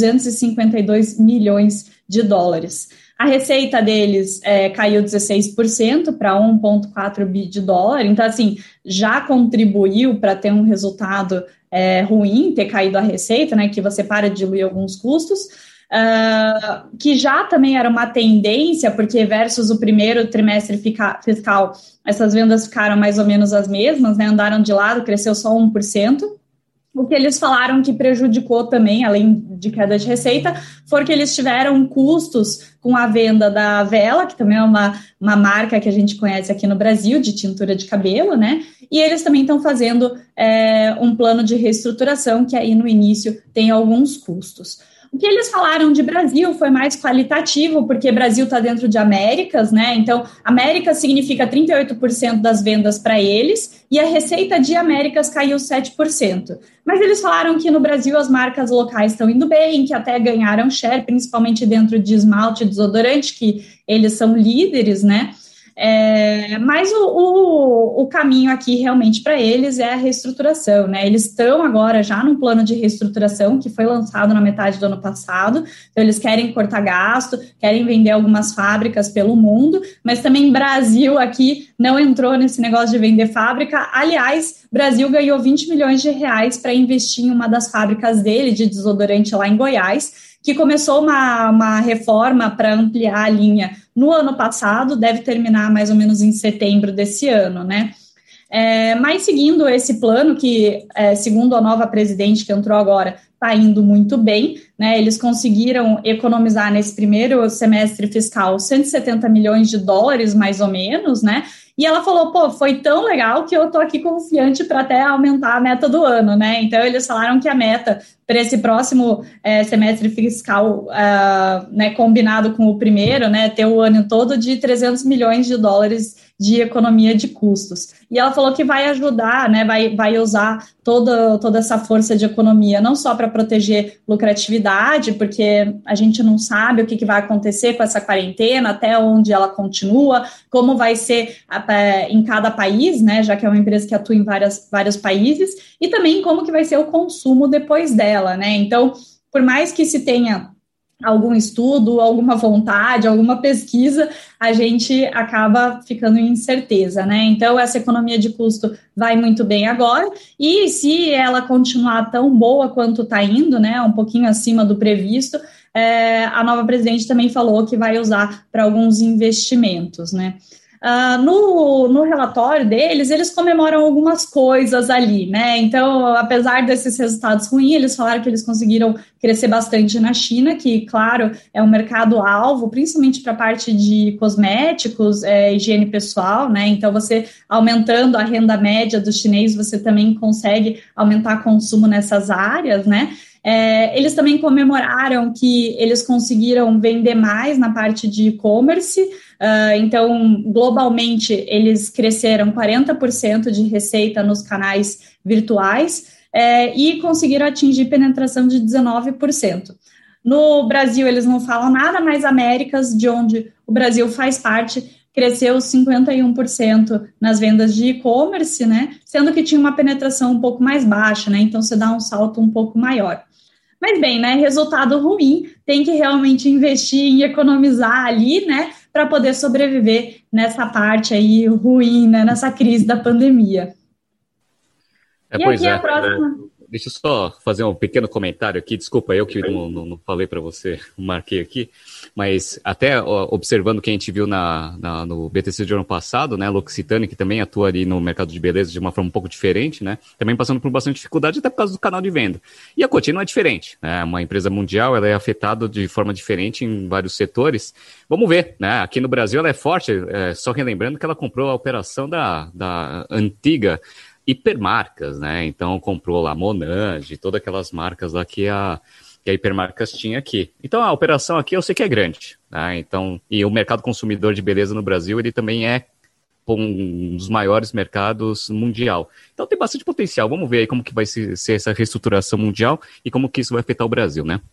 252 milhões de dólares. A receita deles caiu 16% para 1,4 bi de dólar, então, assim, já contribuiu para ter um resultado ruim, ter caído a receita, né, que você para de diluir alguns custos, que já também era uma tendência, porque versus o primeiro trimestre fiscal, essas vendas ficaram mais ou menos as mesmas, né, andaram de lado, cresceu só 1%. O que eles falaram que prejudicou também, além de queda de receita, foi que eles tiveram custos com a venda da Wella, que também é uma marca que a gente conhece aqui no Brasil, de tintura de cabelo, né? E eles também estão fazendo um plano de reestruturação, que aí no início tem alguns custos. O que eles falaram de Brasil foi mais qualitativo, porque Brasil está dentro de Américas, né? Então, Américas significa 38% das vendas para eles e a receita de Américas caiu 7%. Mas eles falaram que no Brasil as marcas locais estão indo bem, que até ganharam share, principalmente dentro de esmalte e desodorante, que eles são líderes, né? Mas o caminho aqui realmente para eles é a reestruturação, né? Eles estão agora já num plano de reestruturação que foi lançado na metade do ano passado, então eles querem cortar gasto, querem vender algumas fábricas pelo mundo, mas também Brasil aqui não entrou nesse negócio de vender fábrica. Aliás, Brasil ganhou 20 milhões de reais para investir em uma das fábricas dele de desodorante lá em Goiás, que começou uma reforma para ampliar a linha no ano passado, deve terminar mais ou menos em setembro desse ano, né? Mas seguindo esse plano, que segundo a nova presidente que entrou agora, está indo muito bem, né? Eles conseguiram economizar nesse primeiro semestre fiscal 170 milhões de dólares, mais ou menos, né? E ela falou, foi tão legal que eu tô aqui confiante para até aumentar a meta do ano, né? Então, eles falaram que a meta para esse próximo semestre fiscal, né, combinado com o primeiro, né, ter o ano todo de 300 milhões de dólares de economia de custos. E ela falou que vai ajudar, né, vai usar toda essa força de economia, não só para proteger lucratividade, porque a gente não sabe o que vai acontecer com essa quarentena, até onde ela continua, como vai ser em cada país, né, já que é uma empresa que atua em vários países, e também como que vai ser o consumo depois dela, né? Então, por mais que se tenha algum estudo, alguma vontade, alguma pesquisa, a gente acaba ficando em incerteza, né? Então, essa economia de custo vai muito bem agora, e se ela continuar tão boa quanto está indo, né, um pouquinho acima do previsto, a nova presidente também falou que vai usar para alguns investimentos, né? No relatório deles, eles comemoram algumas coisas ali, né? Então, apesar desses resultados ruins, eles falaram que eles conseguiram crescer bastante na China, que, claro, é um mercado-alvo, principalmente para a parte de cosméticos, higiene pessoal, né? Então, você aumentando a renda média dos chineses, você também consegue aumentar consumo nessas áreas, né? Eles também comemoraram que eles conseguiram vender mais na parte de e-commerce. Então, globalmente, eles cresceram 40% de receita nos canais virtuais e conseguiram atingir penetração de 19%. No Brasil, eles não falam nada, mas Américas, de onde o Brasil faz parte, cresceu 51% nas vendas de e-commerce, né? Sendo que tinha uma penetração um pouco mais baixa, né? Então, você dá um salto um pouco maior. Mas bem, né, resultado ruim, tem que realmente investir em economizar ali, né, para poder sobreviver nessa parte aí ruim, né, nessa crise da pandemia. E aqui a próxima... Deixa eu só fazer um pequeno comentário aqui, desculpa, eu que não falei para você, marquei aqui, mas até observando o que a gente viu no BTC de ano passado, né, L'Occitane, que também atua ali no mercado de beleza de uma forma um pouco diferente, né, também passando por bastante dificuldade até por causa do canal de venda. E a Coty não é diferente, né, uma empresa mundial, ela é afetada de forma diferente em vários setores. Vamos ver, né, aqui no Brasil ela é forte, só relembrando que ela comprou a operação da antiga hipermarcas, né? Então comprou lá Monange, todas aquelas marcas lá que a Hipermarcas tinha aqui. Então a operação aqui eu sei que é grande, né? Então, e o mercado consumidor de beleza no Brasil, ele também é um dos maiores mercados mundial. Então tem bastante potencial. Vamos ver aí como que vai ser essa reestruturação mundial e como que isso vai afetar o Brasil, né?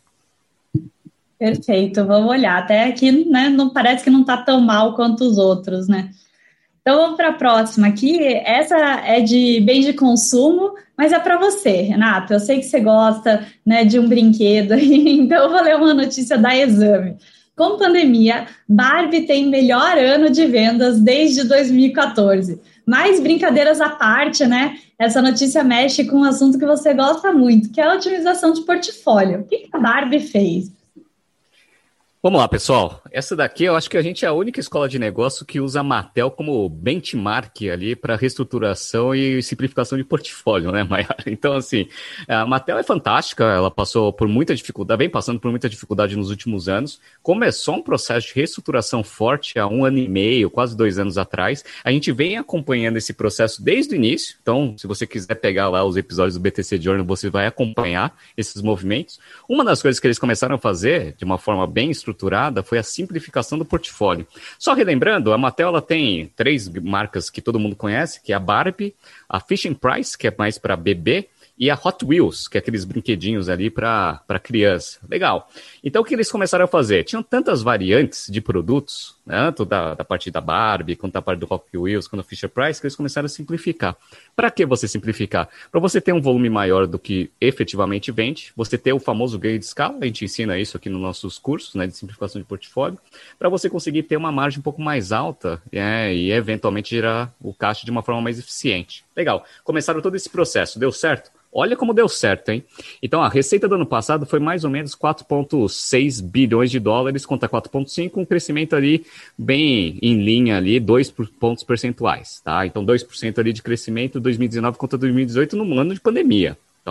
Perfeito, vamos olhar. Até aqui, né, não parece que não está tão mal quanto os outros, né? Então, vamos para a próxima aqui. Essa é de bem de consumo, mas é para você, Renato. Eu sei que você gosta, né, de um brinquedo, então eu vou ler uma notícia da Exame. Com pandemia, Barbie tem melhor ano de vendas desde 2014. Mas brincadeiras à parte, né? Essa notícia mexe com um assunto que você gosta muito, que é a otimização de portfólio. O que a Barbie fez? Vamos lá, pessoal. Essa daqui eu acho que a gente é a única escola de negócio que usa a Mattel como benchmark ali para reestruturação e simplificação de portfólio, né, Mayara? Então, assim, a Mattel é fantástica, ela passou por muita dificuldade, vem passando por muita dificuldade nos últimos anos. Começou um processo de reestruturação forte há 1 ano e meio, quase 2 anos atrás. A gente vem acompanhando esse processo desde o início. Então, se você quiser pegar lá os episódios do BTC Journal, você vai acompanhar esses movimentos. Uma das coisas que eles começaram a fazer de uma forma bem estruturada foi a simplificação do portfólio. Só relembrando, a Mattel ela tem 3 marcas que todo mundo conhece, que é a Barbie, a Fisher-Price, que é mais para bebê, e a Hot Wheels, que é aqueles brinquedinhos ali para criança. Legal. Então, o que eles começaram a fazer? Tinham tantas variantes de produtos, né, tanto da parte da Barbie, quanto da parte do Hot Wheels, quanto da Fisher-Price, que eles começaram a simplificar. Para que você simplificar? Para você ter um volume maior do que efetivamente vende, você ter o famoso ganho de escala, a gente ensina isso aqui nos nossos cursos, né, de simplificação de portfólio, para você conseguir ter uma margem um pouco mais alta e eventualmente gerar o caixa de uma forma mais eficiente. Legal. Começaram todo esse processo. Deu certo? Olha como deu certo, hein? Então, a receita do ano passado foi mais ou menos 4,6 bilhões de dólares contra 4,5, um crescimento ali bem em linha ali, 2 pontos percentuais, tá? Então, 2% ali de crescimento 2019 contra 2018 num ano de pandemia. Então,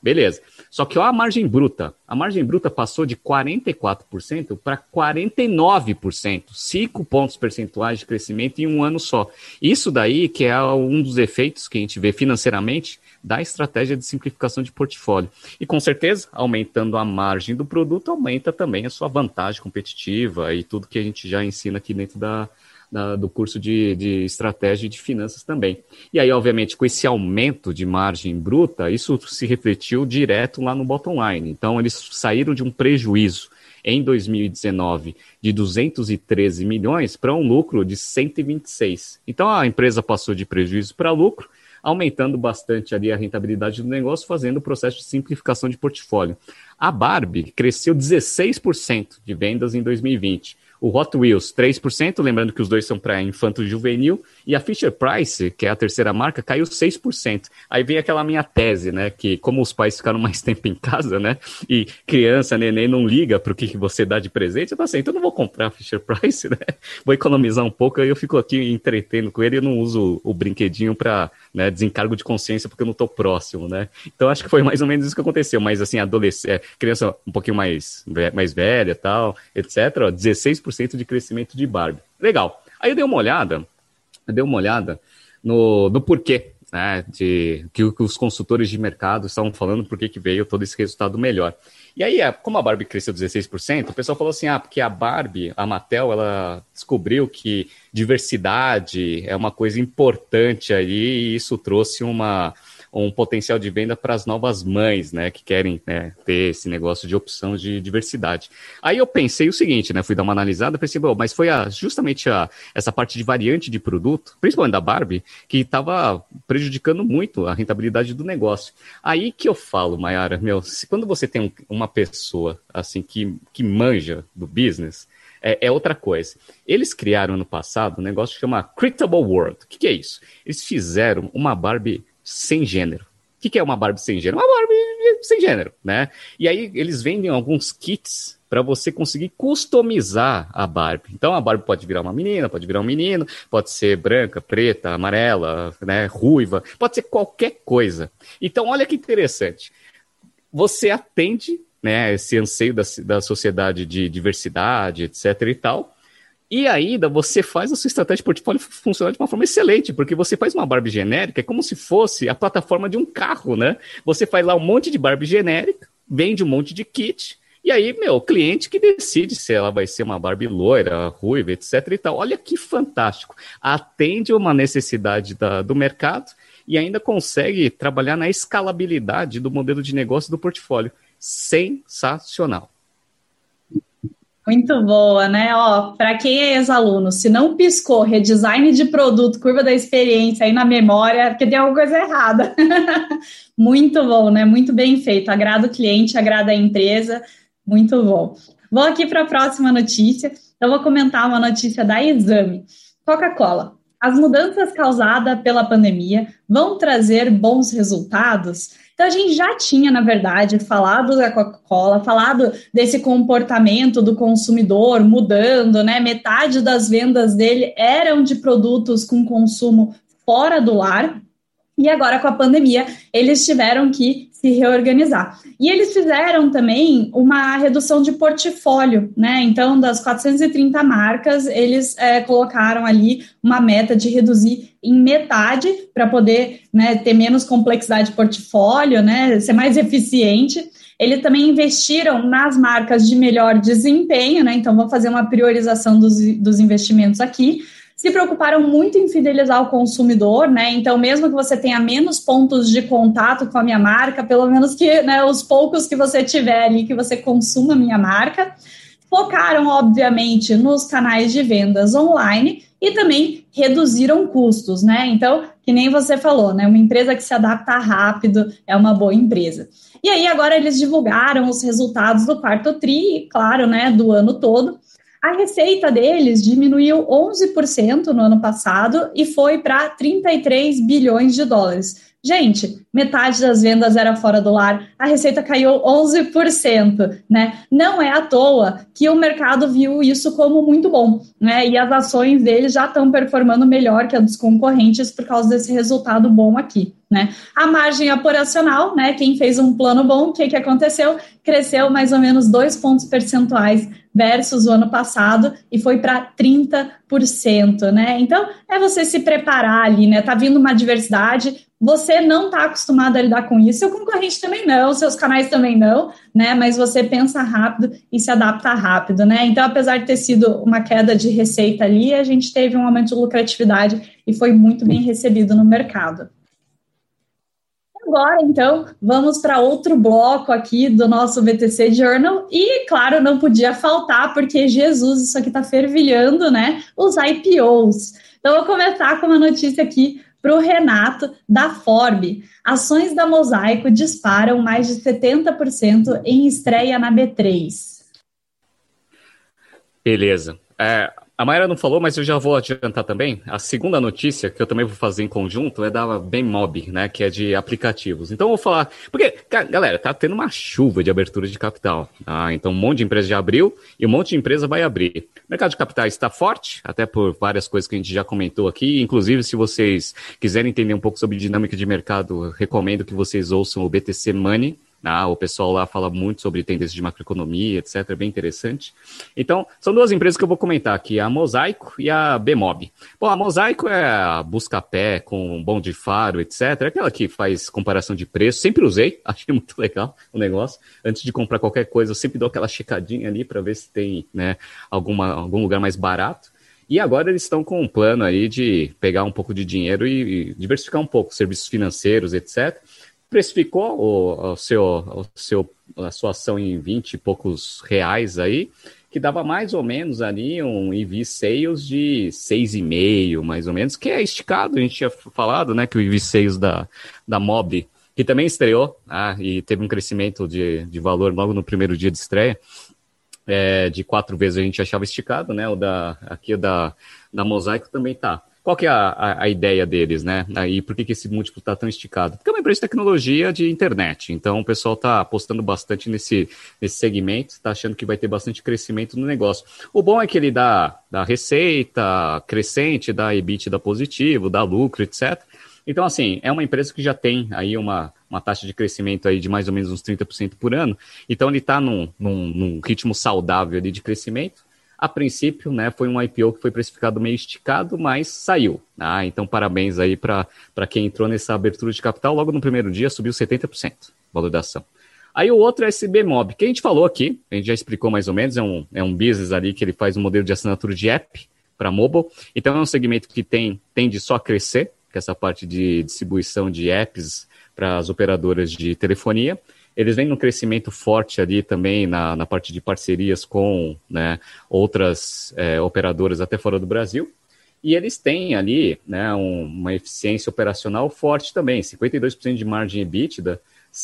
Beleza. Só que ó, a margem bruta passou de 44% para 49%, 5 pontos percentuais de crescimento em um ano só. Isso daí que é um dos efeitos que a gente vê financeiramente da estratégia de simplificação de portfólio. E com certeza, aumentando a margem do produto, aumenta também a sua vantagem competitiva e tudo que a gente já ensina aqui dentro do curso de estratégia e de finanças também. E aí, obviamente, com esse aumento de margem bruta, isso se refletiu direto lá no bottom line. Então, eles saíram de um prejuízo em 2019 de 213 milhões para um lucro de 126. Então, a empresa passou de prejuízo para lucro, aumentando bastante ali a rentabilidade do negócio, fazendo o processo de simplificação de portfólio. A Barbie cresceu 16% de vendas em 2020. O Hot Wheels, 3%, lembrando que os dois são para infanto-juvenil, e a Fisher-Price, que é a terceira marca, caiu 6%. Aí vem aquela minha tese, né, que como os pais ficaram mais tempo em casa, né, e criança, neném, não liga para o que você dá de presente, eu tô assim, então eu não vou comprar a Fisher-Price, né, vou economizar um pouco, aí eu fico aqui entretendo com ele, eu não uso o brinquedinho para, né, desencargo de consciência porque eu não tô próximo, né. Então acho que foi mais ou menos isso que aconteceu, mas assim, criança um pouquinho mais velha e tal, etc., ó, 16% de crescimento de Barbie. Legal. Aí eu dei uma olhada no porquê, né, de que os consultores de mercado estavam falando por que veio todo esse resultado melhor. E aí, como a Barbie cresceu 16%, o pessoal falou assim, porque a Barbie, a Mattel, ela descobriu que diversidade é uma coisa importante aí e isso trouxe um potencial de venda para as novas mães, né, que querem, né, ter esse negócio de opção de diversidade. Aí eu pensei o seguinte, né, fui dar uma analisada, pensei, mas foi justamente essa parte de variante de produto, principalmente da Barbie, que estava prejudicando muito a rentabilidade do negócio. Aí que eu falo, Mayara, quando você tem uma pessoa assim que manja do business, é outra coisa. Eles criaram ano passado um negócio que chama Critable World. O que é isso? Eles fizeram uma Barbie sem gênero. O que é uma Barbie sem gênero? Uma Barbie sem gênero, né? E aí eles vendem alguns kits para você conseguir customizar a Barbie. Então a Barbie pode virar uma menina, pode virar um menino, pode ser branca, preta, amarela, né, ruiva, pode ser qualquer coisa. Então olha que interessante. Você atende, né, esse anseio da sociedade de diversidade, etc. e tal, e ainda você faz a sua estratégia de portfólio funcionar de uma forma excelente, porque você faz uma Barbie genérica, é como se fosse a plataforma de um carro, né? Você faz lá um monte de Barbie genérica, vende um monte de kit, e aí, o cliente que decide se ela vai ser uma Barbie loira, ruiva, etc. e tal. Olha que fantástico. Atende uma necessidade do mercado e ainda consegue trabalhar na escalabilidade do modelo de negócio do portfólio. Sensacional. Muito boa, né? Ó, para quem é ex-aluno, se não piscou redesign de produto, curva da experiência aí na memória, porque tem alguma coisa errada. Muito bom, né? Muito bem feito. Agrada o cliente, agrada a empresa. Muito bom. Vou aqui para a próxima notícia. Eu vou comentar uma notícia da Exame. Coca-Cola. As mudanças causadas pela pandemia vão trazer bons resultados? Então, a gente já tinha, na verdade, falado da Coca-Cola, falado desse comportamento do consumidor mudando, né? Metade das vendas dele eram de produtos com consumo fora do lar. E agora, com a pandemia, eles tiveram que se reorganizar. E eles fizeram também uma redução de portfólio, né? Então, das 430 marcas, eles colocaram ali uma meta de reduzir em metade para poder, né, ter menos complexidade de portfólio, né, ser mais eficiente. Eles também investiram nas marcas de melhor desempenho, né? Então, vou fazer uma priorização dos investimentos aqui. Se preocuparam muito em fidelizar o consumidor, né? Então, mesmo que você tenha menos pontos de contato com a minha marca, pelo menos que, né, os poucos que você tiver ali, que você consuma a minha marca. Focaram, obviamente, nos canais de vendas online e também reduziram custos, né? Então, que nem você falou, né? Uma empresa que se adapta rápido é uma boa empresa. E aí, agora eles divulgaram os resultados do quarto tri, claro, né, do ano todo. A receita deles diminuiu 11% no ano passado e foi para 33 bilhões de dólares. Gente, metade das vendas era fora do lar, a receita caiu 11%, né? Não é à toa que o mercado viu isso como muito bom, né? E as ações deles já estão performando melhor que a dos concorrentes por causa desse resultado bom aqui, né? A margem operacional, né? Quem fez um plano bom, o que aconteceu? Cresceu mais ou menos 2 pontos percentuais versus o ano passado e foi para 30%, né? Então, é você se preparar ali, né? Tá vindo uma diversidade, você não está acostumado a lidar com isso, seu concorrente também não, seus canais também não, né? Mas você pensa rápido e se adapta rápido, né? Então, apesar de ter sido uma queda de receita ali, a gente teve um aumento de lucratividade e foi muito bem recebido no mercado. Agora, então, vamos para outro bloco aqui do nosso BTC Journal e, claro, não podia faltar, porque Jesus, isso aqui está fervilhando, né? Os IPOs. Então, eu vou começar com uma notícia aqui para o Renato, da Forbes. Ações da Mosaico disparam mais de 70% em estreia na B3. Beleza. A Mayra não falou, mas eu já vou adiantar também. A segunda notícia, que eu também vou fazer em conjunto, é da Benmob, né, que é de aplicativos. Então eu vou falar... Porque, galera, tá tendo uma chuva de abertura de capital. Tá? Então um monte de empresa já abriu e um monte de empresa vai abrir. O mercado de capitais está forte, até por várias coisas que a gente já comentou aqui. Inclusive, se vocês quiserem entender um pouco sobre dinâmica de mercado, recomendo que vocês ouçam o BTC Money. O pessoal lá fala muito sobre tendências de macroeconomia, etc. É bem interessante. Então, são duas empresas que eu vou comentar aqui, a Mosaico e a Bemob. Bom, a Mosaico é a Buscapé com bom de faro, etc. É aquela que faz comparação de preço. Sempre usei, achei muito legal o negócio. Antes de comprar qualquer coisa, eu sempre dou aquela checadinha ali para ver se tem, né, algum lugar mais barato. E agora eles estão com um plano aí de pegar um pouco de dinheiro e diversificar um pouco, serviços financeiros, etc. Precificou a sua ação em 20 e poucos reais aí, que dava mais ou menos ali um EV Sales de 6,5, mais ou menos, que é esticado, a gente tinha falado, né, que o EV Sales da Mob, que também estreou, e teve um crescimento de valor logo no primeiro dia de estreia, de 4 vezes a gente achava esticado, né, o da Mosaico também tá. Qual que é a ideia deles, né? E por que esse múltiplo está tão esticado? Porque é uma empresa de tecnologia de internet. Então, o pessoal está apostando bastante nesse segmento, está achando que vai ter bastante crescimento no negócio. O bom é que ele dá receita crescente, dá EBITDA positivo, dá lucro, etc. Então, assim, é uma empresa que já tem aí uma taxa de crescimento aí de mais ou menos uns 30% por ano. Então, ele está num ritmo saudável ali de crescimento. A princípio, né, foi um IPO que foi precificado meio esticado, mas saiu. Então, parabéns aí para quem entrou nessa abertura de capital. Logo no primeiro dia, subiu 70% o valor da ação. Aí o outro é esse Bemob, que a gente falou aqui, a gente já explicou mais ou menos, é um business ali que ele faz um modelo de assinatura de app para mobile. Então, é um segmento que tende só a crescer, que é essa parte de distribuição de apps para as operadoras de telefonia. Eles vêm num crescimento forte ali também na parte de parcerias com, né, outras operadoras até fora do Brasil. E eles têm ali, né, uma eficiência operacional forte também, 52% de margem EBITDA,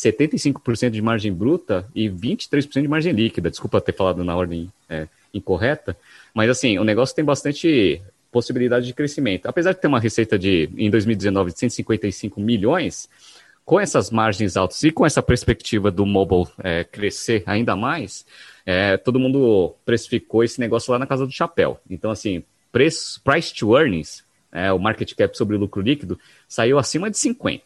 75% de margem bruta e 23% de margem líquida. Desculpa ter falado na ordem incorreta, mas assim, o negócio tem bastante possibilidade de crescimento. Apesar de ter uma receita em 2019 de 155 milhões, com essas margens altas e com essa perspectiva do mobile crescer ainda mais, todo mundo precificou esse negócio lá na casa do chapéu. Então, assim, price to earnings, o market cap sobre o lucro líquido, saiu acima de 50,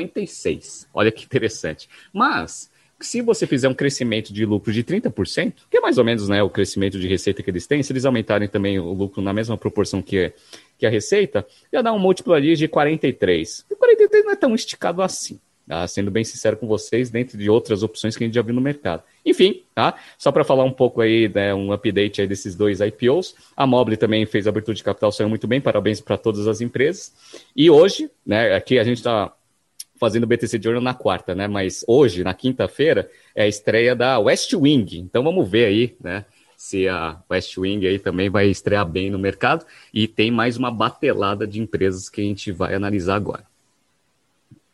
56. Olha que interessante. Mas, se você fizer um crescimento de lucro de 30%, que é mais ou menos, né, o crescimento de receita que eles têm, se eles aumentarem também o lucro na mesma proporção que a receita, já dá um múltiplo ali de 43. E 43 não é tão esticado assim, tá? Sendo bem sincero com vocês, dentro de outras opções que a gente já viu no mercado. Enfim, tá? Só para falar um pouco aí, né, um update aí desses dois IPOs. A Mobile também fez abertura de capital, saiu muito bem, parabéns para todas as empresas. E hoje, né, aqui a gente está fazendo o BTC Journal na quarta, né? Mas hoje, na quinta-feira, é a estreia da West Wing. Então vamos ver aí, né? Se a West Wing aí também vai estrear bem no mercado. E tem mais uma batelada de empresas que a gente vai analisar agora.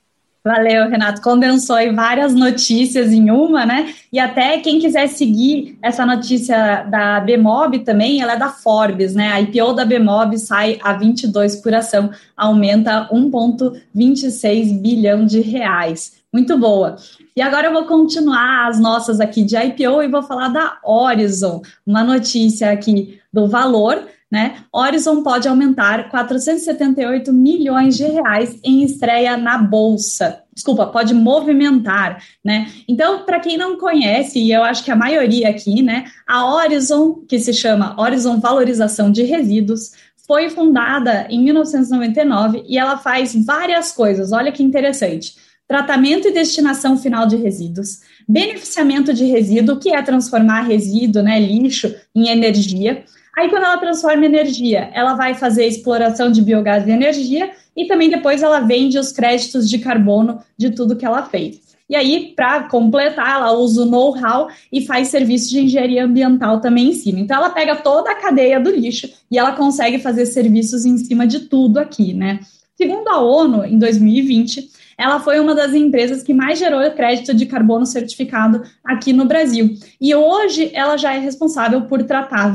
Valeu, Renato. Condensou aí várias notícias em uma, né? E até quem quiser seguir essa notícia da Bemob também, ela é da Forbes, né? A IPO da Bemob sai a 22 por ação, aumenta 1,26 bilhão de reais. Muito boa. E agora eu vou continuar as nossas aqui de IPO e vou falar da Horizon, uma notícia aqui do valor, né? Horizon pode aumentar 478 milhões de reais em estreia na Bolsa. Desculpa, pode movimentar, né? Então, para quem não conhece, e eu acho que a maioria aqui, né? A Horizon, que se chama Horizon Valorização de Resíduos, foi fundada em 1999 e ela faz várias coisas. Olha que interessante. Tratamento e destinação final de resíduos, beneficiamento de resíduo, que é transformar resíduo, né, lixo, em energia. Aí, quando ela transforma energia, ela vai fazer exploração de biogás e energia e também depois ela vende os créditos de carbono de tudo que ela fez. E aí, para completar, ela usa o know-how e faz serviço de engenharia ambiental também em cima. Então, ela pega toda a cadeia do lixo e ela consegue fazer serviços em cima de tudo aqui, né? Segundo a ONU, em 2020, ela foi uma das empresas que mais gerou crédito de carbono certificado aqui no Brasil. E hoje ela já é responsável por tratar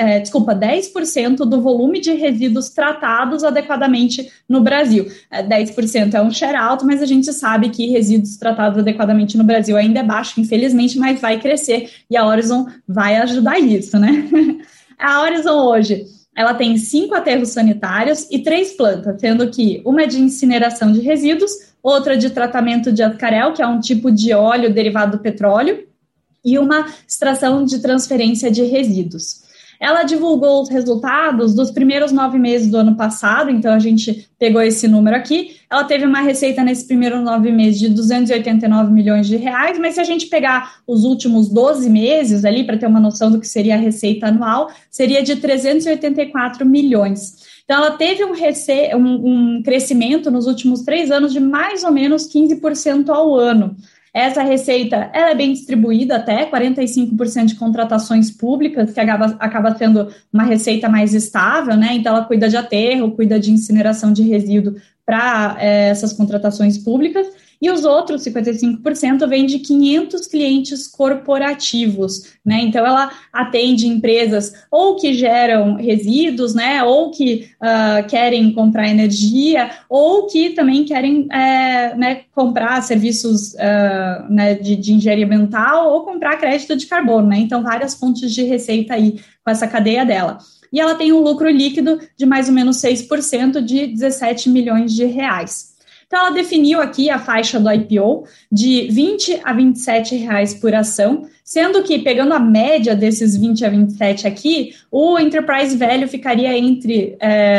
10% do volume de resíduos tratados adequadamente no Brasil. 10% é um share alto, mas a gente sabe que resíduos tratados adequadamente no Brasil ainda é baixo, infelizmente, mas vai crescer e a Horizon vai ajudar isso, né? A Horizon hoje, ela tem 5 aterros sanitários e 3 plantas, sendo que uma é de incineração de resíduos, outra de tratamento de ascarel, que é um tipo de óleo derivado do petróleo, e uma extração de transferência de resíduos. Ela divulgou os resultados dos primeiros 9 meses do ano passado, então a gente pegou esse número aqui. Ela teve uma receita nesses primeiros 9 meses de 289 milhões de reais, mas se a gente pegar os últimos 12 meses ali, para ter uma noção do que seria a receita anual, seria de 384 milhões. Então, ela teve um crescimento nos últimos 3 anos de mais ou menos 15% ao ano. Essa receita ela é bem distribuída até, 45% de contratações públicas, que acaba sendo uma receita mais estável, né? Então, ela cuida de aterro, cuida de incineração de resíduo para essas contratações públicas. E os outros 55% vêm de 500 clientes corporativos, né? Então, ela atende empresas ou que geram resíduos, né? Ou que querem comprar energia, ou que também querem né, comprar serviços né, de engenharia ambiental ou comprar crédito de carbono, né? Então, várias fontes de receita aí com essa cadeia dela. E ela tem um lucro líquido de mais ou menos 6% de 17 milhões de reais. Então, ela definiu aqui a faixa do IPO de 20 a 27 reais por ação, sendo que, pegando a média desses 20 a 27 aqui, o Enterprise Value ficaria entre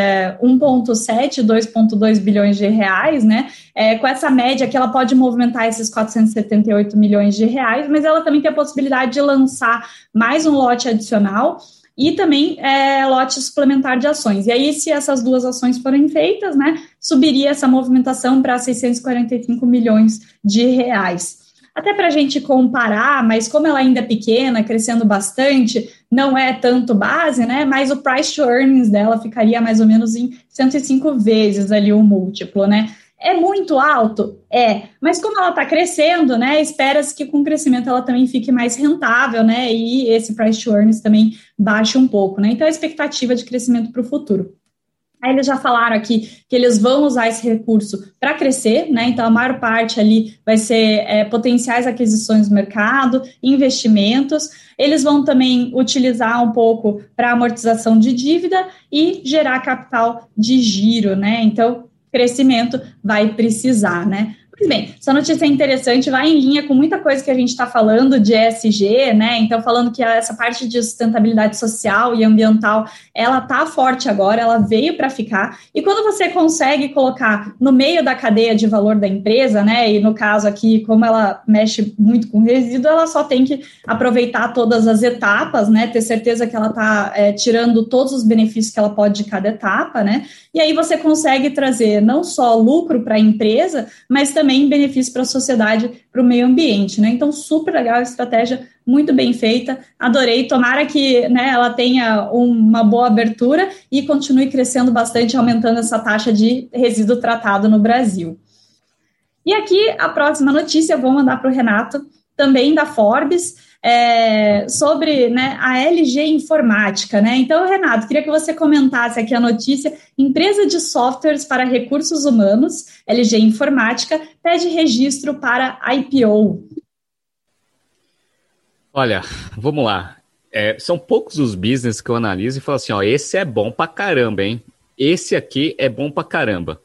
1,7 e 2,2 bilhões de reais, né? Com essa média que ela pode movimentar esses 478 milhões de reais, mas ela também tem a possibilidade de lançar mais um lote adicional, e também lote suplementar de ações. E aí, se essas 2 ações forem feitas, né, subiria essa movimentação para 645 milhões de reais. Até para a gente comparar, mas como ela ainda é pequena, crescendo bastante, não é tanto base, né, mas o price to earnings dela ficaria mais ou menos em 105 vezes ali o múltiplo, né. É muito alto? Mas como ela está crescendo, né, espera-se que com o crescimento ela também fique mais rentável, né, e esse price to earnings também baixe um pouco, né, então a expectativa de crescimento para o futuro. Aí eles já falaram aqui que eles vão usar esse recurso para crescer, né, então a maior parte ali vai ser potenciais aquisições do mercado, investimentos, eles vão também utilizar um pouco para amortização de dívida e gerar capital de giro, né, então crescimento vai precisar, né? Pois bem, essa notícia é interessante, vai em linha com muita coisa que a gente está falando de ESG, né? Então, falando que essa parte de sustentabilidade social e ambiental, ela está forte agora, ela veio para ficar. E quando você consegue colocar no meio da cadeia de valor da empresa, né? E no caso aqui, como ela mexe muito com resíduo, ela só tem que aproveitar todas as etapas, né? Ter certeza que ela está tirando todos os benefícios que ela pode de cada etapa, né? E aí você consegue trazer não só lucro para a empresa, mas também benefício para a sociedade, para o meio ambiente, né? Então, super legal a estratégia, muito bem feita, adorei, tomara que, né, ela tenha uma boa abertura e continue crescendo bastante, aumentando essa taxa de resíduo tratado no Brasil. E aqui, a próxima notícia, eu vou mandar para o Renato, também da Forbes, sobre, né, a LG Informática, né? Então, Renato, queria que você comentasse aqui a notícia: empresa de softwares para recursos humanos, LG Informática, pede registro para IPO. Olha, vamos lá. São poucos os business que eu analiso e falo assim, ó, esse é bom pra caramba, hein? Esse aqui é bom pra caramba.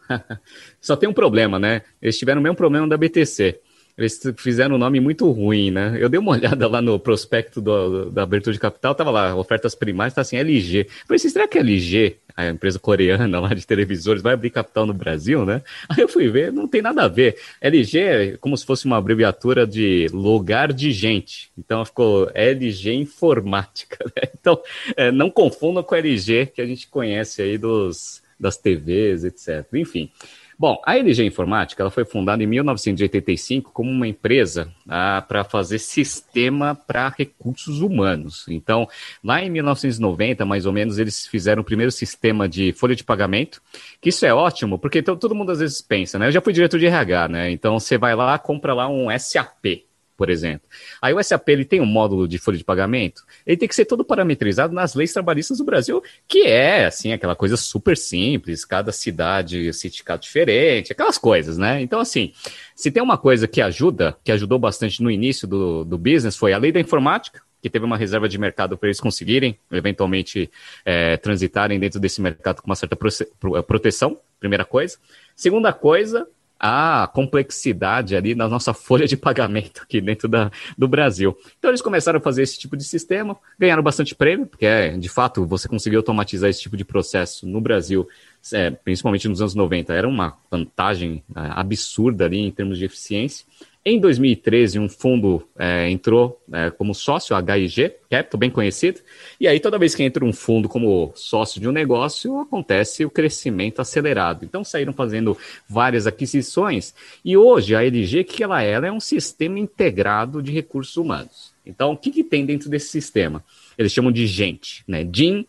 Só tem um problema, né? Eles tiveram o mesmo problema da BTC. Eles fizeram um nome muito ruim, né? Eu dei uma olhada lá no prospecto da abertura de capital, tava lá, ofertas primárias, tá assim, LG. Falei assim, será que a LG, a empresa coreana lá de televisores, vai abrir capital no Brasil, né? Aí eu fui ver, não tem nada a ver. LG é como se fosse uma abreviatura de lugar de gente. Então ficou LG Informática, né? Então, não confundam com a LG que a gente conhece aí das TVs, etc. Enfim. Bom, a LG Informática ela foi fundada em 1985 como uma empresa para fazer sistema para recursos humanos. Então, lá em 1990, mais ou menos, eles fizeram o primeiro sistema de folha de pagamento, que isso é ótimo, porque todo mundo às vezes pensa, né? Eu já fui diretor de RH, né? Então, você vai lá, compra lá um SAP, por exemplo. Aí o SAP ele tem um módulo de folha de pagamento, ele tem que ser todo parametrizado nas leis trabalhistas do Brasil, que é, assim, aquela coisa super simples, cada cidade, sindicato diferente, aquelas coisas, né? Então, assim, se tem uma coisa que ajudou bastante no início do business, foi a lei da informática, que teve uma reserva de mercado para eles conseguirem, eventualmente, transitarem dentro desse mercado com uma certa proteção, primeira coisa. Segunda coisa, a complexidade ali na nossa folha de pagamento aqui dentro do Brasil. Então eles começaram a fazer esse tipo de sistema, ganharam bastante prêmio, porque de fato você conseguiu automatizar esse tipo de processo no Brasil, principalmente nos anos 90, era uma vantagem absurda ali em termos de eficiência. Em 2013, um fundo entrou como sócio, a HIG Capital, bem conhecido, e aí toda vez que entra um fundo como sócio de um negócio, acontece o crescimento acelerado. Então saíram fazendo várias aquisições, e hoje a LG, o que ela é? Ela é um sistema integrado de recursos humanos. Então, o que tem dentro desse sistema? Eles chamam de gente, né?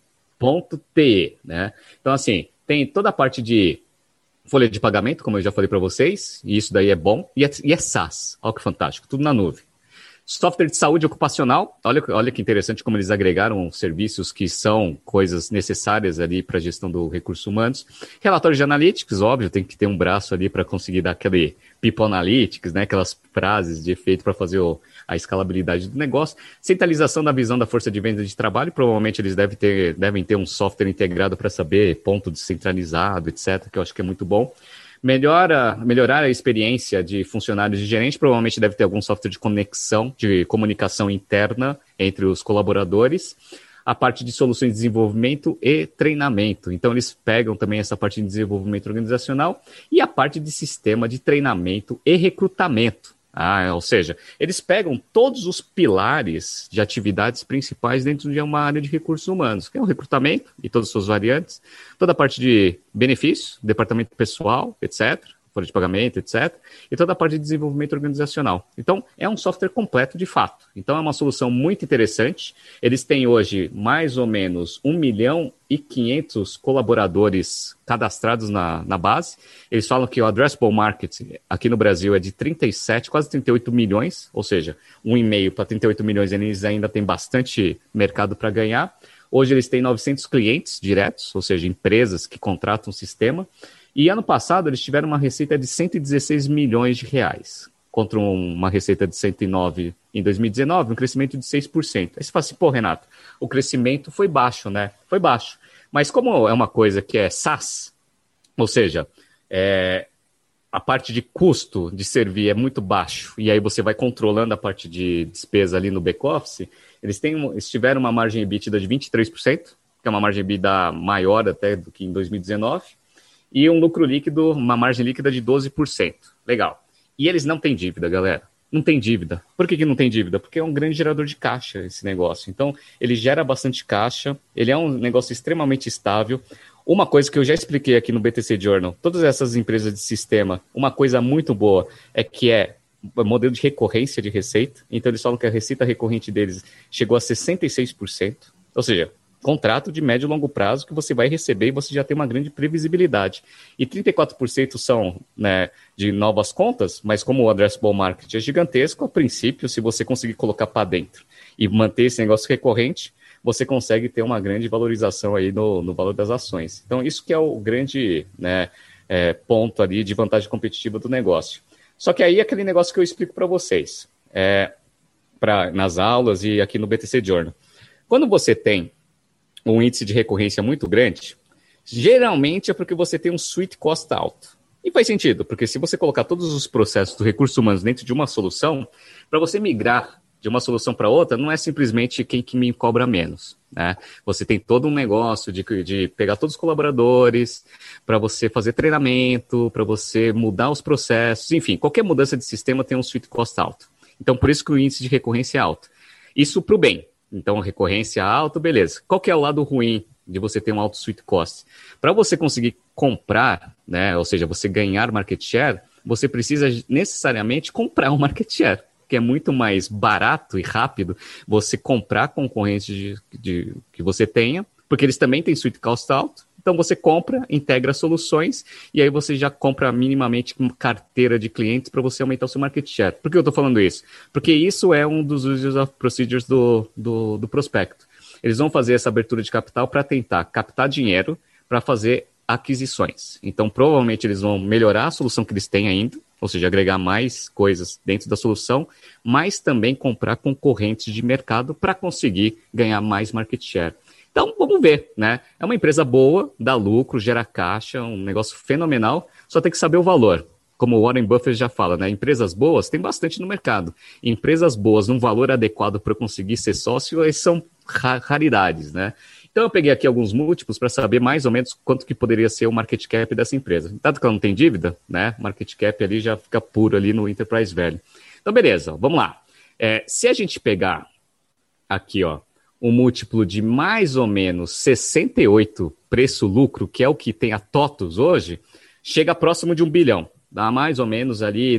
Jim.te, né? Então, assim, tem toda a parte de folha de pagamento, como eu já falei para vocês, e isso daí é bom, e é SaaS, olha que fantástico, tudo na nuvem. Software de saúde ocupacional, olha que interessante como eles agregaram serviços que são coisas necessárias ali para a gestão do recursos humanos. Relatórios de analytics, óbvio, tem que ter um braço ali para conseguir dar aquele people analytics, né, aquelas frases de efeito para fazer a escalabilidade do negócio. Centralização da visão da força de venda de trabalho, provavelmente eles devem ter um software integrado para saber ponto descentralizado, etc., que eu acho que é muito bom. Melhorar a experiência de funcionários e gerentes, provavelmente deve ter algum software de conexão, de comunicação interna entre os colaboradores. A parte de soluções de desenvolvimento e treinamento. Então, eles pegam também essa parte de desenvolvimento organizacional e a parte de sistema de treinamento e recrutamento. Ou seja, eles pegam todos os pilares de atividades principais dentro de uma área de recursos humanos, que é o recrutamento e todas as suas variantes, toda a parte de benefícios, departamento pessoal, etc., folha de pagamento, etc., e toda a parte de desenvolvimento organizacional. Então, é um software completo de fato. Então, é uma solução muito interessante. Eles têm hoje mais ou menos 1.500.000 colaboradores cadastrados na base. Eles falam que o addressable market aqui no Brasil é de 37, quase 38 milhões, ou seja, 1,5 para 38 milhões, eles ainda têm bastante mercado para ganhar. Hoje eles têm 900 clientes diretos, ou seja, empresas que contratam o sistema. E ano passado eles tiveram uma receita de 116 milhões de reais, contra uma receita de 109 em 2019, um crescimento de 6%. Aí você fala assim, pô, Renato, o crescimento foi baixo, né? Foi baixo. Mas como é uma coisa que é SaaS, ou seja, a parte de custo de servir é muito baixo, e aí você vai controlando a parte de despesa ali no back-office, eles tiveram uma margem EBITDA de 23%, que é uma margem EBITDA maior até do que em 2019, e um lucro líquido, uma margem líquida de 12%. Legal. E eles não têm dívida, galera. Não tem dívida. Por que não tem dívida? Porque é um grande gerador de caixa esse negócio. Então, ele gera bastante caixa, ele é um negócio extremamente estável. Uma coisa que eu já expliquei aqui no BTC Journal, todas essas empresas de sistema, uma coisa muito boa é que é modelo de recorrência de receita. Então, eles falam que a receita recorrente deles chegou a 66%. Ou seja, contrato de médio e longo prazo que você vai receber e você já tem uma grande previsibilidade. E 34% são, né, de novas contas, mas como o addressable market é gigantesco, a princípio, se você conseguir colocar para dentro e manter esse negócio recorrente, você consegue ter uma grande valorização aí no valor das ações. Então, isso que é o grande, né, ponto ali de vantagem competitiva do negócio. Só que aí é aquele negócio que eu explico para vocês, nas aulas e aqui no BTC Journal. Quando você tem um índice de recorrência muito grande, geralmente é porque você tem um sweet cost alto. E faz sentido, porque se você colocar todos os processos do recursos humanos dentro de uma solução, para você migrar de uma solução para outra, não é simplesmente quem que me cobra menos, né? Você tem todo um negócio de pegar todos os colaboradores, para você fazer treinamento, para você mudar os processos, enfim, qualquer mudança de sistema tem um sweet cost alto. Então, por isso que o índice de recorrência é alto. Isso para o bem. Então, recorrência alta, beleza. Qual que é o lado ruim de você ter um alto sweet cost? Para você conseguir comprar, né, ou seja, você ganhar market share, você precisa necessariamente comprar um market share, que é muito mais barato e rápido você comprar concorrentes que você tenha, porque eles também têm sweet cost alto. Então, você compra, integra soluções e aí você já compra minimamente uma carteira de clientes para você aumentar o seu market share. Por que eu estou falando isso? Porque isso é um dos uses of procedures do prospecto. Eles vão fazer essa abertura de capital para tentar captar dinheiro para fazer aquisições. Então, provavelmente, eles vão melhorar a solução que eles têm ainda, ou seja, agregar mais coisas dentro da solução, mas também comprar concorrentes de mercado para conseguir ganhar mais market share. Então, vamos ver, né? É uma empresa boa, dá lucro, gera caixa, um negócio fenomenal, só tem que saber o valor. Como o Warren Buffett já fala, né? Empresas boas tem bastante no mercado. Empresas boas num valor adequado para conseguir ser sócio, eles são raridades, né? Então, eu peguei aqui alguns múltiplos para saber mais ou menos quanto que poderia ser o market cap dessa empresa. Dado que ela não tem dívida, né? Market cap ali já fica puro ali no Enterprise Value. Então, beleza, vamos lá. Se a gente pegar aqui, ó, um múltiplo de mais ou menos 68 preço-lucro, que é o que tem a TOTVS hoje, chega próximo de 1 bilhão. Dá mais ou menos ali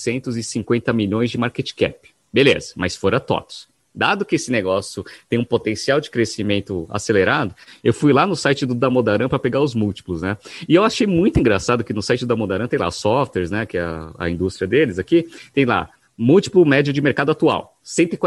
950 milhões de market cap. Beleza, mas fora TOTVS. Dado que esse negócio tem um potencial de crescimento acelerado, eu fui lá no site do Damodaran para pegar os múltiplos, né? E eu achei muito engraçado que no site do Damodaran tem lá softwares, né, que é a indústria deles aqui, tem lá múltiplo médio de mercado atual,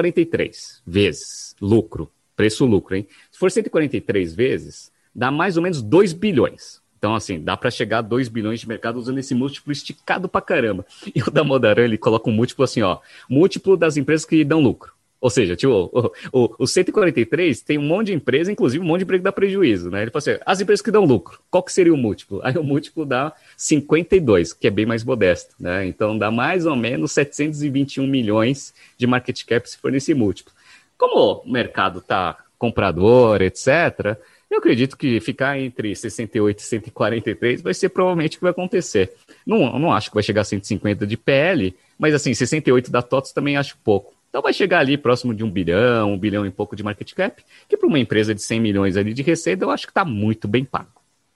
143 vezes lucro. Preço-lucro, hein? Se for 143 vezes, dá mais ou menos 2 bilhões. Então, assim, dá para chegar a 2 bilhões de mercado usando esse múltiplo esticado pra caramba. E o Damodaran, ele coloca um múltiplo assim, ó, múltiplo das empresas que dão lucro. Ou seja, tipo, o 143 tem um monte de empresa, inclusive um monte de empresa que dá prejuízo, né? Ele fala assim, as empresas que dão lucro, qual que seria o múltiplo? Aí o múltiplo dá 52, que é bem mais modesto, né? Então, dá mais ou menos 721 milhões de market cap se for nesse múltiplo. Como o mercado está comprador, etc., eu acredito que ficar entre 68 e 143 vai ser provavelmente o que vai acontecer. Não acho que vai chegar a 150 de PL, mas assim, 68 da TOTVS também acho pouco. Então vai chegar ali próximo de 1 bilhão e pouco de market cap, que para uma empresa de 100 milhões ali de receita, eu acho que está muito bem pago.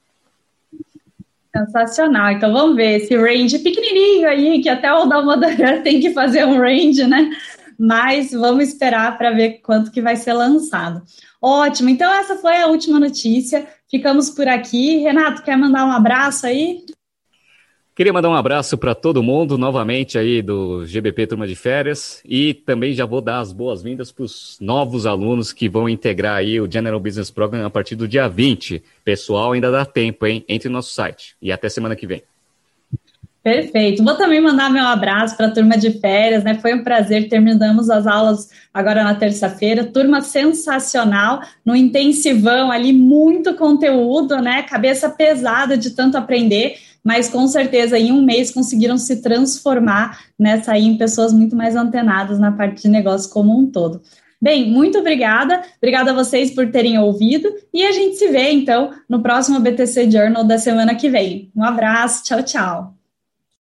Sensacional. Então vamos ver esse range pequenininho aí, que até o Damodaran tem que fazer um range, né? Mas vamos esperar para ver quanto que vai ser lançado. Ótimo, então essa foi a última notícia. Ficamos por aqui. Renato, quer mandar um abraço aí? Queria mandar um abraço para todo mundo, novamente aí do GBP Turma de Férias, e também já vou dar as boas-vindas para os novos alunos que vão integrar aí o General Business Program a partir do dia 20. Pessoal, ainda dá tempo, hein? Entre no nosso site. E até semana que vem. Perfeito. Vou também mandar meu abraço para a turma de férias, né? Foi um prazer, terminamos as aulas agora na terça-feira. Turma sensacional, no intensivão ali, muito conteúdo, né? Cabeça pesada de tanto aprender, mas com certeza em um mês conseguiram se transformar, né? Sair em pessoas muito mais antenadas na parte de negócio como um todo. Bem, muito obrigada a vocês por terem ouvido e a gente se vê então no próximo BTC Journal da semana que vem. Um abraço, tchau, tchau.